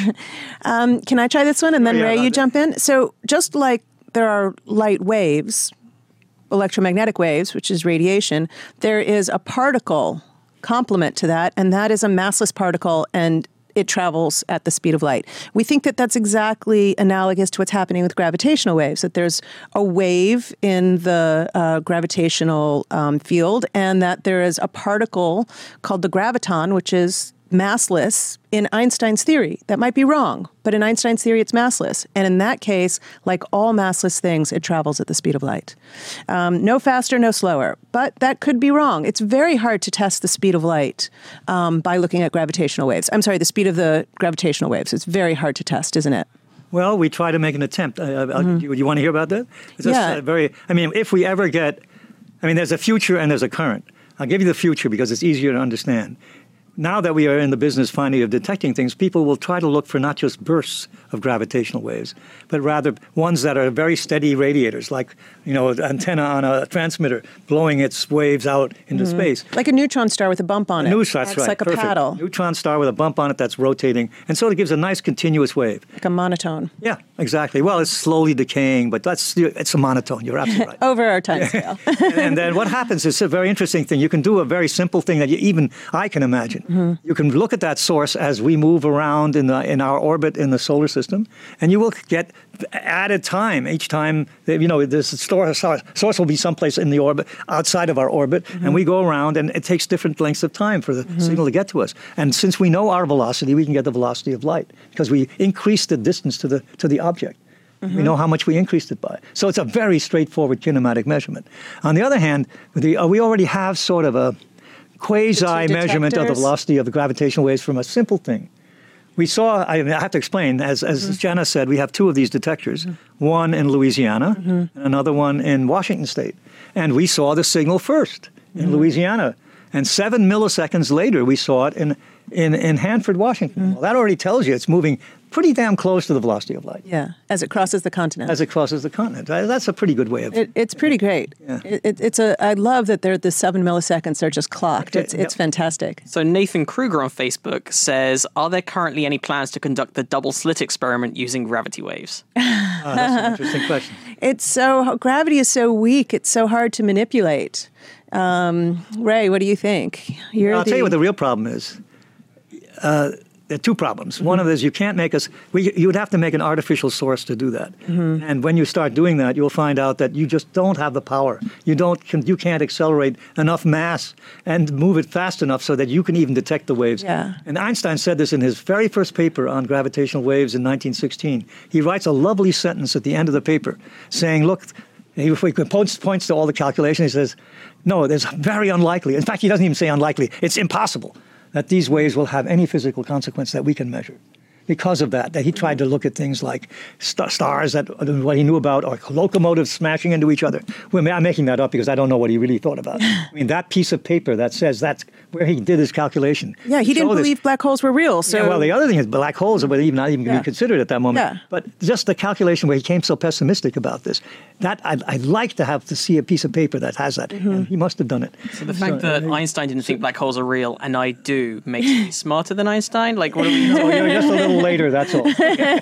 Um, can I try this one? And then, Yeah, Ray, I'll you do- jump in. So just like there are light waves, electromagnetic waves, which is radiation, there is a particle complement to that, and that is a massless particle, and it travels at the speed of light. We think that that's exactly analogous to what's happening with gravitational waves, that there's a wave in the uh, gravitational um, field, and that there is a particle called the graviton, which is massless in Einstein's theory. That might be wrong, but in Einstein's theory, it's massless. And in that case, like all massless things, it travels at the speed of light. Um, no faster, no slower. But that could be wrong. It's very hard to test the speed of light um, by looking at gravitational waves. I'm sorry, the speed of the gravitational waves. It's very hard to test, isn't it? Well, we try to make an attempt. Uh, mm-hmm. you, you want to hear about that? It's Yeah. a very. I mean, if we ever get, I mean, there's a future and there's a current. I'll give you the future because it's easier to understand. now that we are in the business finally of detecting things, people will try to look for not just bursts of gravitational waves, but rather ones that are very steady radiators, like, you know, an antenna on a transmitter blowing its waves out into Mm-hmm. space. Like a neutron star with a bump on it. Neutron, that's Acts right. like a Perfect. paddle. Neutron star with a bump on it that's rotating, and so it gives a nice continuous wave. Like a monotone. Yeah, exactly. Well, it's slowly decaying, but that's it's a monotone. You're absolutely right. Over our time scale. and, and then what happens is a very interesting thing. You can do a very simple thing that you, even I can imagine. Mm-hmm. You can look at that source as we move around in the in our orbit in the solar system, and you will get added time each time. That, you know, this source source will be someplace in the orbit outside of our orbit, Mm-hmm. and we go around, and it takes different lengths of time for the Mm-hmm. signal to get to us. And since we know our velocity, we can get the velocity of light because we increase the distance to the to the object. Mm-hmm. We know how much we increased it by. So it's a very straightforward kinematic measurement. On the other hand, the, uh, we already have sort of a quasi measurement of the detectors? velocity of the gravitational waves from a simple thing. We saw, I have to explain, as, as Mm-hmm. Jenna said, we have two of these detectors, one in Louisiana Mm-hmm. and another one in Washington State. And we saw the signal first in Mm-hmm. Louisiana. And seven milliseconds later, we saw it in, in, in Hanford, Washington. Mm-hmm. Well, that already tells you it's moving pretty damn close to the velocity of light Yeah, as it crosses the continent. as it crosses the continent. Uh, That's a pretty good way of It, it's pretty great. Yeah. It, it, it's a. I love that they're the seven milliseconds are just clocked. It's Yep. it's fantastic. So Nathan Kruger on Facebook says, are there currently any plans to conduct the double slit experiment using gravity waves? Ah, that's an interesting question. It's so gravity is so weak. It's so hard to manipulate. Um, Ray, what do you think? You're I'll the, tell you what the real problem is. Uh, there are two problems. Mm-hmm. One of them is you can't make us. We, you would have to make an artificial source to do that. Mm-hmm. And when you start doing that, you'll find out that you just don't have the power. You don't. Can, you can't accelerate enough mass and move it fast enough so that you can even detect the waves. Yeah. And Einstein said this in his very first paper on gravitational waves in nineteen sixteen. He writes a lovely sentence at the end of the paper, saying, "Look." He points, points to all the calculations. He says, "No, there's very unlikely. In fact, he doesn't even say unlikely. It's impossible that these waves will have any physical consequence that we can measure." Because of that, that he tried to look at things like st- stars that what he knew about, or locomotives smashing into each other. Well, I'm making that up because I don't know what he really thought about. I mean, that piece of paper that says that's where he did his calculation. Yeah, he didn't Showed us- believe black holes were real. So yeah, well, the other thing is black holes were even not even Yeah. be considered at that moment. Yeah. But just the calculation where he came so pessimistic about this, that I'd, I'd like to have to see a piece of paper that has that. Mm-hmm. And he must have done it. So the fact that Einstein didn't think black holes are real and I do makes me smarter than Einstein? Like, what are we So you're just a little later, that's all.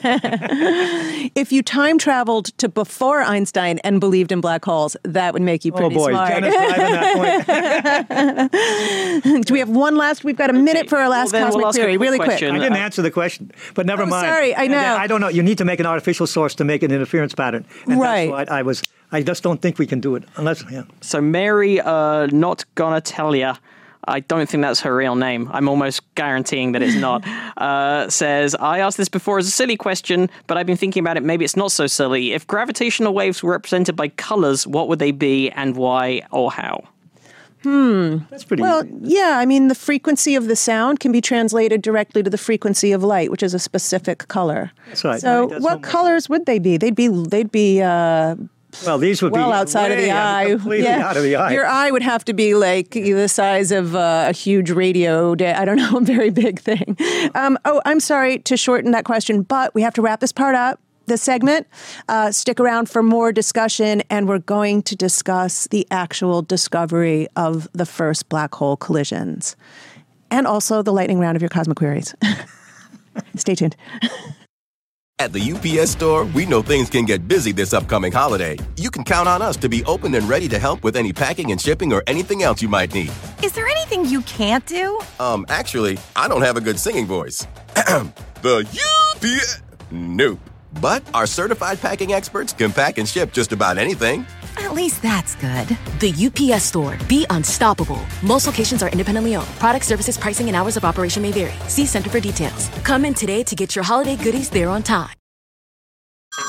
if you time traveled to before Einstein and believed in black holes, that would make you Oh pretty boy, smart. Jenna's driving that point. Do we have one last? We've got a minute for our last well, then cosmic we'll ask a theory, quick really question. I quick. didn't Uh, answer the question, but never Oh, mind. sorry, I And then know. I don't know. You need to make an artificial source to make an interference pattern. And Right. That's why I was. I just don't think we can do it unless. Yeah. So Mary, uh, not gonna tell ya. I don't think that's her real name. I'm almost guaranteeing that it's not. Uh, says, I asked this before as a silly question, but I've been thinking about it. Maybe it's not so silly. If gravitational waves were represented by colors, what would they be and why or how? That's pretty. Well, easy. yeah, I mean, the frequency of the sound can be translated directly to the frequency of light, which is a specific color. That's right. So, That's what almost- colors would they be? They'd be they'd be uh, Well, these would well be outside of way the out- eye. completely Yeah. out of the eye. Your eye would have to be like the size of uh, a huge radio. Da- I don't know, a very big thing. Um, oh, I'm sorry to shorten that question, but we have to wrap this part up. This segment. Uh, stick around for more discussion, and we're going to discuss the actual discovery of the first black hole collisions, and also the lightning round of your cosmic queries. Stay tuned. At the U P S Store, we know things can get busy this upcoming holiday. You can count on us to be open and ready to help with any packing and shipping or anything else you might need. Is there anything you can't do? Um, actually, I don't have a good singing voice. The U P S... Nope. But our certified packing experts can pack and ship just about anything. At least that's good. The U P S Store. Be unstoppable. Most locations are independently owned. Product services, pricing, and hours of operation may vary. See Center for details. Come in today to get your holiday goodies there on time.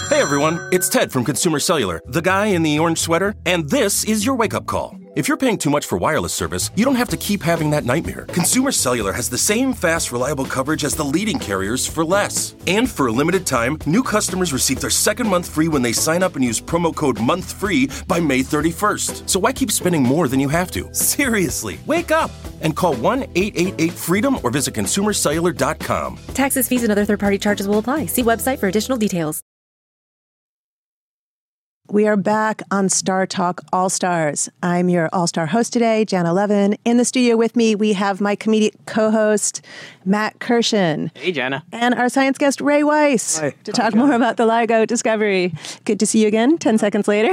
Hey everyone, it's Ted from Consumer Cellular, the guy in the orange sweater, and this is your wake-up call. If you're paying too much for wireless service, you don't have to keep having that nightmare. Consumer Cellular has the same fast, reliable coverage as the leading carriers for less. And for a limited time, new customers receive their second month free when they sign up and use promo code MONTHFREE by May thirty-first. So why keep spending more than you have to? Seriously, wake up and call one eight eight eight FREEDOM or visit consumer cellular dot com. Taxes, fees, and other third-party charges will apply. See website for additional details. We are back on Star Talk All Stars. I'm your All-Star host today, Jana Levin. In the studio with me, we have my comedic co-host, Matt Kirshen. Hey, Jana. And our science guest, Ray Weiss, Hi. to talk more about the LIGO discovery. Good to see you again, ten seconds later.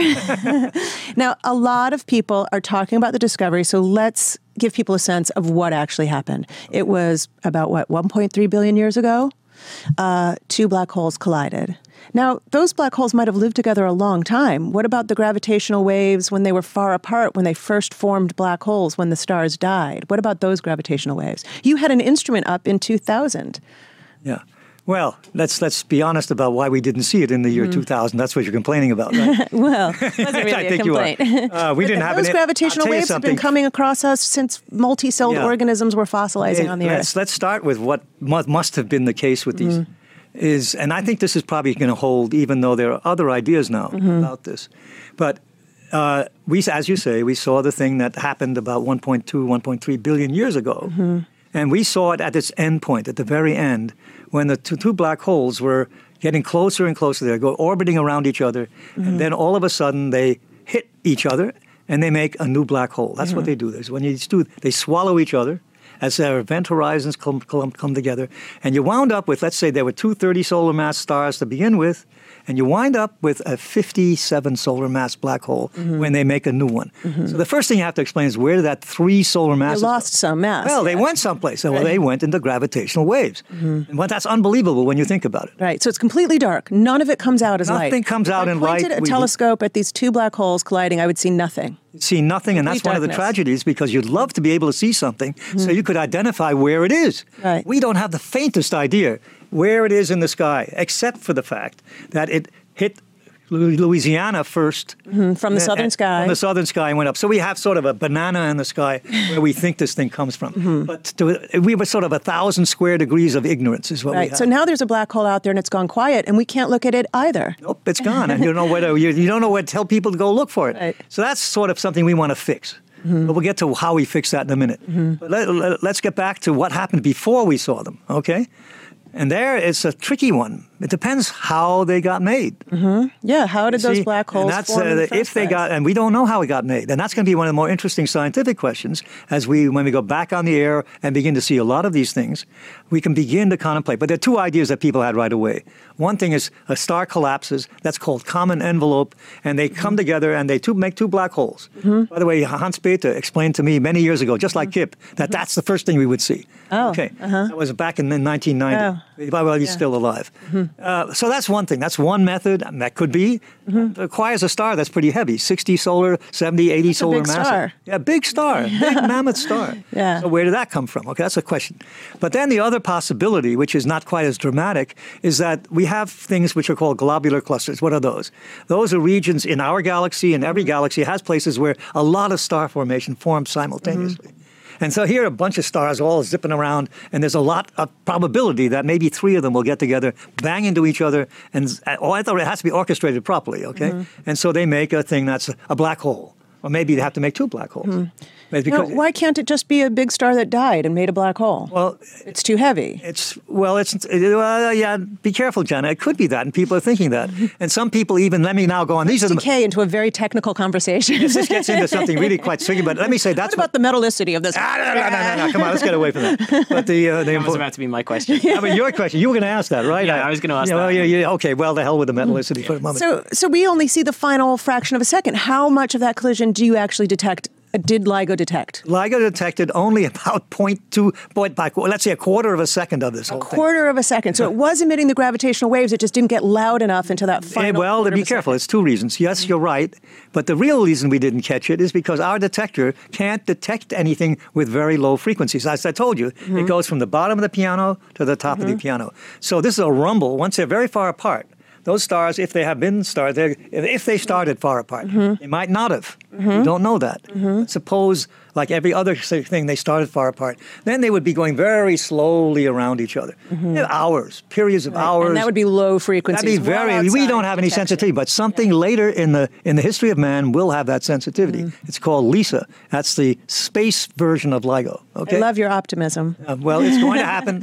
Now, a lot of people are talking about the discovery, so let's give people a sense of what actually happened. It was about, what, one point three billion years ago? Uh, two black holes collided. Now, those black holes might have lived together a long time. What about the gravitational waves when they were far apart, when they first formed black holes, when the stars died? What about those gravitational waves? You had an instrument up in two thousand. Yeah. Well, let's let's be honest about why we didn't see it in the year mm. two thousand. That's what you're complaining about, right? Well, it wasn't really I a think complaint. You are. Uh, we didn't have those an, gravitational waves have been coming across us since multi-celled yeah. organisms were fossilizing yeah, on the let's, Earth. Let's start with what mu- must have been the case with these. Mm. Is, and I think this is probably going to hold, even though there are other ideas now mm-hmm. about this. But uh, we, as you say, we saw the thing that happened about one point two, one point three billion years ago. Mm-hmm. And we saw it at its end point, at the very end, when the two, two black holes were getting closer and closer. They go orbiting around each other. Mm-hmm. And then all of a sudden they hit each other and they make a new black hole. That's mm-hmm. what they do. There's, when you do, they swallow each other as their event horizons come, come, come together. And you wound up with, let's say there were two thirty solar mass stars to begin with, and you wind up with a fifty-seven solar mass black hole mm-hmm. when they make a new one. Mm-hmm. So the first thing you have to explain is where did that three solar masses They lost go? some mass. Well, yeah. they went someplace. Well, they went into gravitational waves. Mm-hmm. And well, that's unbelievable when you think about it. Right. So it's completely dark. None of it comes out as Nothing light. Nothing comes if out I in light. If I pointed a we, telescope at these two black holes colliding, I would see nothing. See nothing, and that's Complete one of the darkness. tragedies because you'd love to be able to see something mm-hmm. so you could identify where it is. Right. We don't have the faintest idea where it is in the sky, except for the fact that it hit Louisiana first. Mm-hmm. From the southern sky. From the southern sky and went up. So we have sort of a banana in the sky where we think this thing comes from. Mm-hmm. But to, we were sort of a thousand square degrees of ignorance is what right. we have. So now there's a black hole out there and it's gone quiet and we can't look at it either. Nope, it's gone. And you don't know where to, you, you don't know where to tell people to go look for it. Right. So that's sort of something we want to fix. Mm-hmm. But we'll get to how we fix that in a minute. Mm-hmm. But let, let, let's get back to what happened before we saw them, okay? And there, it's a tricky one. It depends how they got made. Mm-hmm. Yeah, how did See, those black holes and that's, form uh, in the if first they place? got, and we don't know how it got made. And that's going to be one of the more interesting scientific questions as we, when we go back on the air and begin to see a lot of these things, we can begin to contemplate. But there are two ideas that people had right away. One thing is a star collapses. That's called common envelope, and they come mm-hmm. together and they two, make two black holes. Mm-hmm. By the way, Hans Bethe explained to me many years ago, just like Kip, that mm-hmm. that's the first thing we would see. Oh, okay, uh-huh. that was back in nineteen ninety. Oh. Well, he's yeah. still alive. Mm-hmm. Uh, so that's one thing. That's one method. And that could be. Mm-hmm. It requires a star that's pretty heavy, sixty solar, seventy, eighty that's solar a big mass. Star. Yeah, big star, big mammoth star. Yeah. So where did that come from? Okay, that's a question. But then the other possibility, which is not quite as dramatic, is that we have things which are called globular clusters. What are those? Those are regions in our galaxy, and every galaxy has places where a lot of star formation forms simultaneously. Mm-hmm. And so here are a bunch of stars all zipping around, and there's a lot of probability that maybe three of them will get together, bang into each other, and oh, I thought it has to be orchestrated properly, okay? Mm-hmm. And so they make a thing that's a black hole. Or maybe they have to make two black holes. Mm-hmm. Because, no, why can't it just be a big star that died and made a black hole? Well, it's too heavy. It's well, it's uh, yeah. Be careful, Jenna. It could be that, and people are thinking that. And some people even let me now go on. These Let's are the decay into a very technical conversation. Yes, this gets into something really quite tricky. But let me say that's what about what, the metallicity of this? Ah, no, no, no, no, no, come on, let's get away from that. But the uh, the that was about to be my question. I mean, your question. You were going to ask that, right? Yeah, I, I was going to ask yeah, that. Well, yeah, yeah, okay. Well, the hell with the metallicity Mm-hmm. for a moment. So, so we only see the final fraction of a second. How much of that collision do you actually detect? Did LIGO detect? LIGO detected only about zero point two, let's say a quarter of a second of this a whole thing. A quarter of a second. So it was emitting the gravitational waves. It just didn't get loud enough until that final yeah, Well, to be careful. Second. It's two reasons. Yes, mm-hmm. you're right. But the real reason we didn't catch it is because our detector can't detect anything with very low frequencies. As I told you, mm-hmm. it goes from the bottom of the piano to the top mm-hmm. of the piano. So this is a rumble. Once they're very far apart, those stars, if they have been stars, they're- if they started far apart, they might not have. You don't know that. But suppose, like every other thing, they started far apart. Then they would be going very slowly around each other. Yeah, hours, periods of hours. And that would be low frequencies. That'd be very. well We outside don't have any detection. sensitivity, but something later in the in the history of man will have that sensitivity. It's called LISA. That's the space version of LIGO. Okay. I love your optimism. Uh, well, it's going to happen.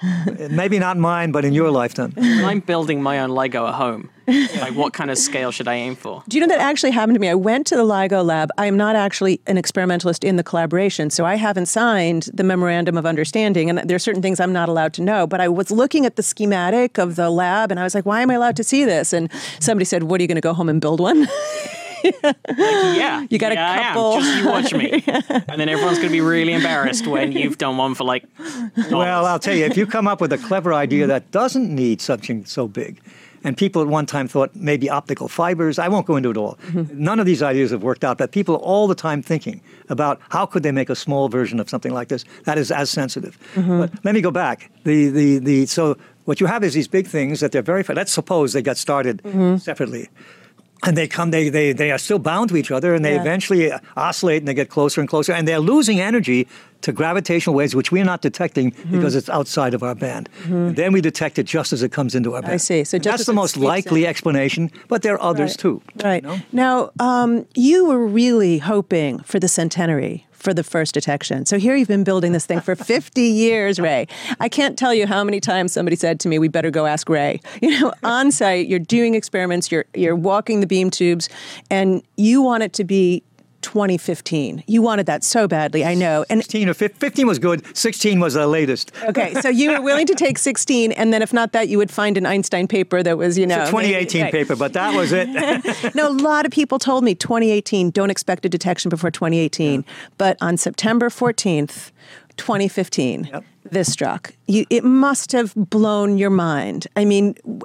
Maybe not mine, but in your lifetime. When I'm building my own Lego at home, like what kind of scale should I aim for? Do you know that actually happened to me? I went to the LIGO lab. I am not actually an experimentalist in the collaboration, so I haven't signed the memorandum of understanding, and there are certain things I'm not allowed to know. But I was looking at the schematic of the lab, and I was like, why am I allowed to see this? And somebody said, what, are you going to go home and build one? Like, yeah, You got a yeah, couple- I am. Just you watch me, and then everyone's going to be really embarrassed when you've done one for like. Well, I'll tell you, if you come up with a clever idea that doesn't need something so big, and people at one time thought maybe optical fibers, I won't go into it all. None of these ideas have worked out, but people are all the time thinking about how could they make a small version of something like this that is as sensitive. But let me go back. The, the, the, so what you have is these big things that they're very, let's suppose they got started separately. And they come, they, they, they are still bound to each other, and they Yeah. eventually oscillate, and they get closer and closer, and they're losing energy to gravitational waves, which we're not detecting Mm-hmm. because it's outside of our band. And then we detect it just as it comes into our band. I see. So And just that's as the it most sweeps likely in. explanation, but there are others Right. too. Right. you know? Now, um, you were really hoping for the centenary for the first detection. So here you've been building this thing for fifty years, Ray. I can't tell you how many times somebody said to me, we better go ask Ray. You know, on site, you're doing experiments, you're you're walking the beam tubes, and you want it to be twenty fifteen. You wanted that so badly, I know. And sixteen or fifteen, fifteen was good, sixteen was the latest. okay, so you were willing to take sixteen, and then if not that, you would find an Einstein paper that was, you know. It's a twenty maybe- eighteen right. paper, but that was it. No, a lot of people told me twenty eighteen, don't expect a detection before twenty eighteen. But on September fourteenth, twenty fifteen, Yep. this struck. You, it must have blown your mind. I mean, w-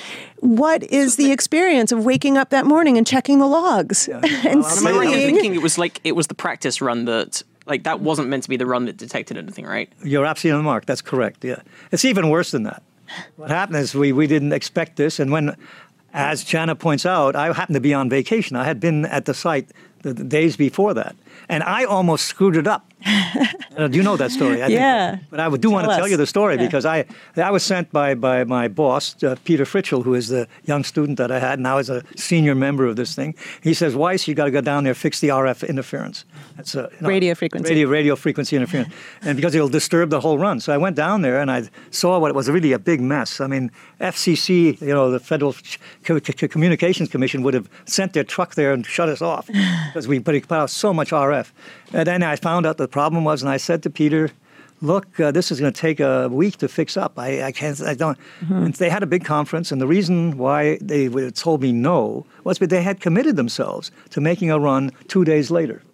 what is the experience of waking up that morning and checking the logs and Well, Am I right in seeing? thinking it was like it was the practice run that like that wasn't meant to be the run that detected anything, right? You're absolutely on the mark. That's correct. Yeah, it's even worse than that. What happened is we we didn't expect this, and when, as Jana points out, I happened to be on vacation. I had been at the site the, the days before that, and I almost screwed it up. Uh, do you know that story? I Yeah. Think, but I do want to Tell tell us. you the story Yeah. because I I was sent by by my boss, uh, Peter Fritschel, who is the young student that I had, now is a senior member of this thing. He says, Weiss, you got to go down there, fix the R F interference. That's a, you know, Radio frequency. Radio, radio frequency interference. And because it'll disturb the whole run. So I went down there and I saw what was really a big mess. I mean, F C C, you know, the Federal Co- Co- Communications Commission would have sent their truck there and shut us off because we put out so much R F. And then I found out the problem was, and I said to Peter, look, uh, this is going to take a week to fix up. I, I can't, I don't. And they had a big conference, and the reason why they would have told me no was because they had committed themselves to making a run two days later.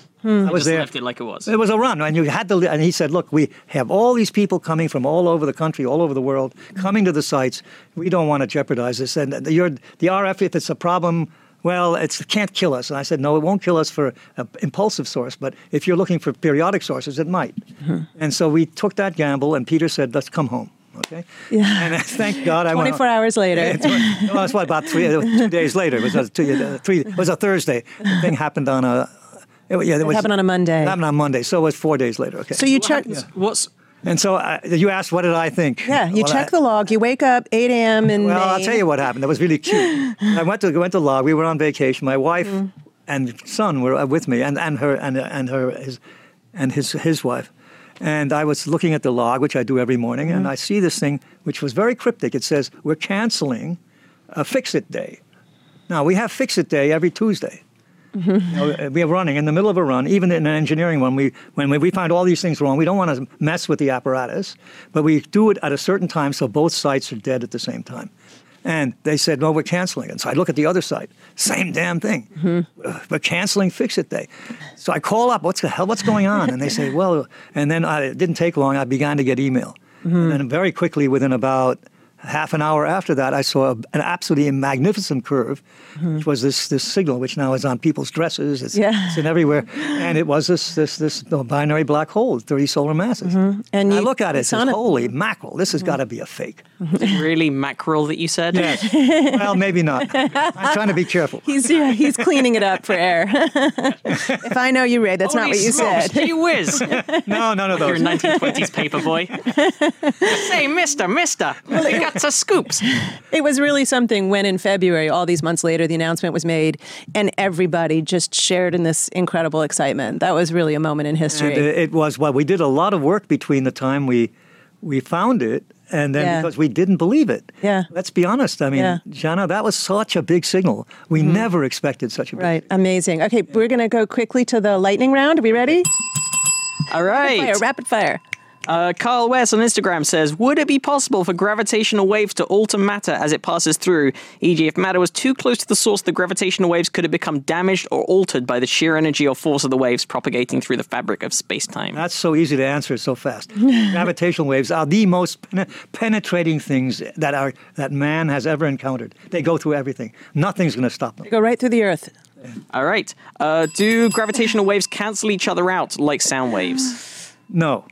I was Just there. left it like it was. It was a run, and you had to. And he said, "Look, we have all these people coming from all over the country, all over the world, coming to the sites. We don't want to jeopardize this. And the, your, the R F, if it's a problem, well, it's, it can't kill us." And I said, "No, it won't kill us for an impulsive source, but if you're looking for periodic sources, it might." And so we took that gamble, and Peter said, "Let's come home." Okay. Yeah. And thank God I went. twenty-four hours later. Well, that's what about three, two days later. It was a two, uh, three. It was a Thursday. The thing happened on a. It, yeah, it, was, happened on a Monday. It happened on Monday, so it was four days later. Okay. So you check. What's And so uh, you asked, what did I think? Yeah, you Well, check I- the log. You wake up eight a.m. in Well, May. I'll tell you what happened. That was really cute. I went to went to log. We were on vacation. My wife and son were uh, with me, and, and her and and her his and his his wife. And I was looking at the log, which I do every morning, and I see this thing, which was very cryptic. It says we're canceling a Fix-It Day. Now we have Fix-It Day every Tuesday. You know, we are running in the middle of a run, even in an engineering one. We when we, we find all these things wrong, we don't want to mess with the apparatus, but we do it at a certain time so both sites are dead at the same time. And they said, no, we're canceling it. So I look at the other site, same damn thing. Uh, We're canceling Fix-It Day. So I call up, what's the hell, what's going on? And they say, well, and then I, it didn't take long, I began to get email. And then very quickly, within about half an hour after that, I saw a, an absolutely magnificent curve, mm-hmm. which was this this signal, which now is on people's dresses. It's, yeah. it's in everywhere. And it was this this this binary black hole, thirty solar masses. Mm-hmm. And, and you, I look at it and say, it. holy mackerel, this has mm-hmm. got to be a fake. Really mackerel that you said? Yes. Well, maybe not. I'm trying to be careful. He's yeah, he's cleaning it up for air. If I know you, Ray, that's Holy not what you smokes, said. Gee whiz. No, none of those. You're a nineteen twenties paperboy. Say, mister, mister, we got some scoops. It was really something when in February, all these months later, the announcement was made and everybody just shared in this incredible excitement. That was really a moment in history. And it was, well, we did a lot of work between the time we we found it and then yeah. because we didn't believe it. Yeah. Let's be honest. I mean, yeah. Jana, that was such a big signal. We mm-hmm. never expected such a big Right. signal. Amazing. Okay, yeah. We're going to go quickly to the lightning round. Are we ready? All right. Rapid fire. Rapid fire. Uh, Carl West on Instagram says, would it be possible for gravitational waves to alter matter as it passes through? for example, if matter was too close to the source of the gravitational waves, could it become damaged or altered by the sheer energy or force of the waves propagating through the fabric of space-time? That's so easy to answer so fast. Gravitational waves are the most pen- penetrating things that are that man has ever encountered. They go through everything. Nothing's going to stop them. They go right through the Earth. All right. Uh, do gravitational waves cancel each other out like sound waves? No.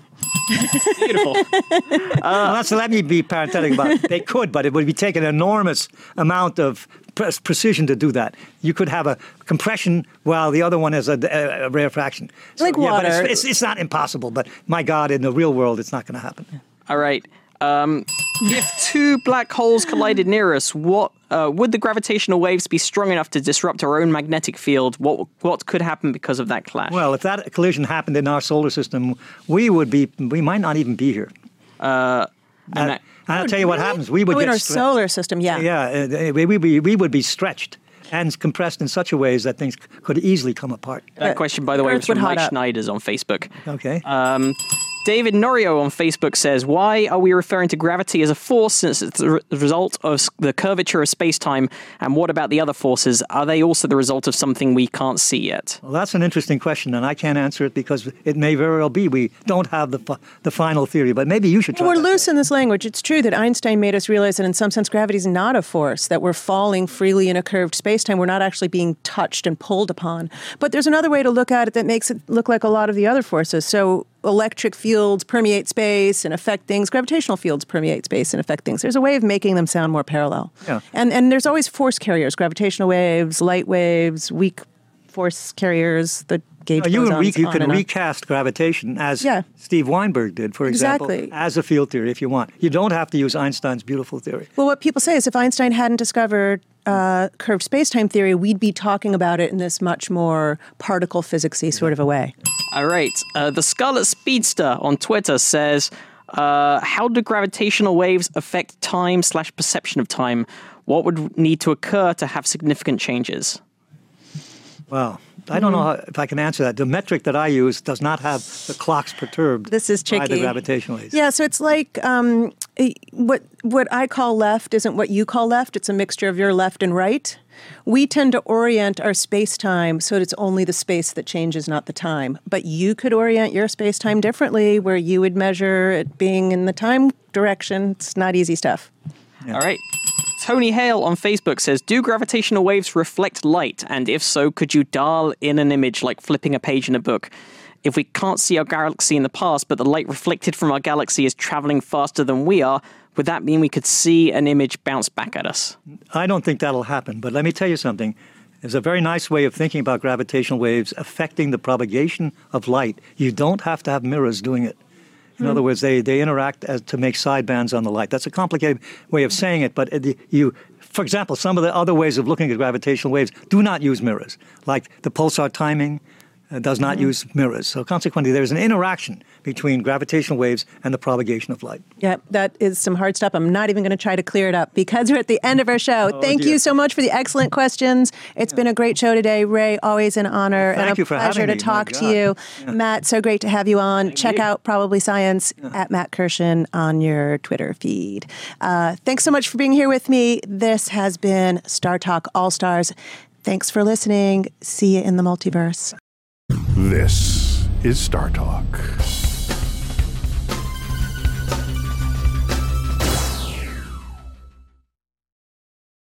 Beautiful. Uh, well, that's, let me be parenthetic about it. They could, but it would be taking an enormous amount of pre- precision to do that. You could have a compression while the other one has a, a, a rarefaction. So, like yeah, water. But it's, it's, it's not impossible, but my God, in the real world, it's not going to happen. All right. Um, if two black holes collided near us, what uh, would the gravitational waves be strong enough to disrupt our own magnetic field? What what could happen because of that clash? Well, if that collision happened in our solar system, we would be we might not even be here. Uh, and I, I'll tell you what happens. We would oh, get in our stre- solar system. Yeah. Yeah. We, we, we, we would be stretched and compressed in such a ways that things could easily come apart. That question, by the way, was from Mike Schneiders on Facebook. Okay. Um, David Norio on Facebook says, why are we referring to gravity as a force since it's the result of the curvature of space-time? And what about the other forces? Are they also the result of something we can't see yet? Well, that's an interesting question, and I can't answer it because it may very well be we don't have the fi- the final theory, but maybe you should try. We're that. loose in this language. It's true that Einstein made us realize that in some sense gravity is not a force, that we're falling freely in a curved space-time. We're not actually being touched and pulled upon. But there's another way to look at it that makes it look like a lot of the other forces. So electric fields permeate space and affect things. Gravitational fields permeate space and affect things. There's a way of making them sound more parallel. Yeah. And and there's always force carriers, gravitational waves, light waves, weak force carriers, the gauge no, you bosons, can, re- you on can and on. recast gravitation as yeah. Steve Weinberg did, for exactly. example, as a field theory if you want. You don't have to use Einstein's beautiful theory. Well, what people say is if Einstein hadn't discovered uh, curved space-time theory, we'd be talking about it in this much more particle physics-y sort of a way. All right. Uh, the Scarlet Speedster on Twitter says, uh, how do gravitational waves affect time slash perception of time? What would need to occur to have significant changes? Well, I don't know how, if I can answer that. The metric that I use does not have the clocks perturbed this is tricky. by the gravitational waves. Yeah, so it's like um, what what I call left isn't what you call left. It's a mixture of your left and right. We tend to orient our space-time so that it's only the space that changes, not the time. But you could orient your space-time differently, where you would measure it being in the time direction. It's not easy stuff. Yeah. All right. Tony Hale on Facebook says, do gravitational waves reflect light? And if so, could you dial in an image like flipping a page in a book? If we can't see our galaxy in the past, but the light reflected from our galaxy is traveling faster than we are, would that mean we could see an image bounce back at us? I don't think that'll happen, but let me tell you something. There's a very nice way of thinking about gravitational waves affecting the propagation of light. You don't have to have mirrors doing it. In other words, they, they interact as to make sidebands on the light. That's a complicated way of saying it, but it, you, for example, some of the other ways of looking at gravitational waves do not use mirrors, like the pulsar timing uh, does not mm-hmm. use mirrors. So consequently, there's an interaction between gravitational waves and the propagation of light. Yeah, that is some hard stuff. I'm not even going to try to clear it up because we're at the end of our show. Oh, Thank dear. you so much for the excellent questions. It's yeah. been a great show today. Ray, always an honor well, thank and a you for pleasure having to me. talk My to God. you. Yeah. Matt, so great to have you on. Thank Check you. out Probably Science yeah. at Matt Kirshen on your Twitter feed. Uh, thanks so much for being here with me. This has been Star Talk All Stars. Thanks for listening. See you in the multiverse. This is Star Talk.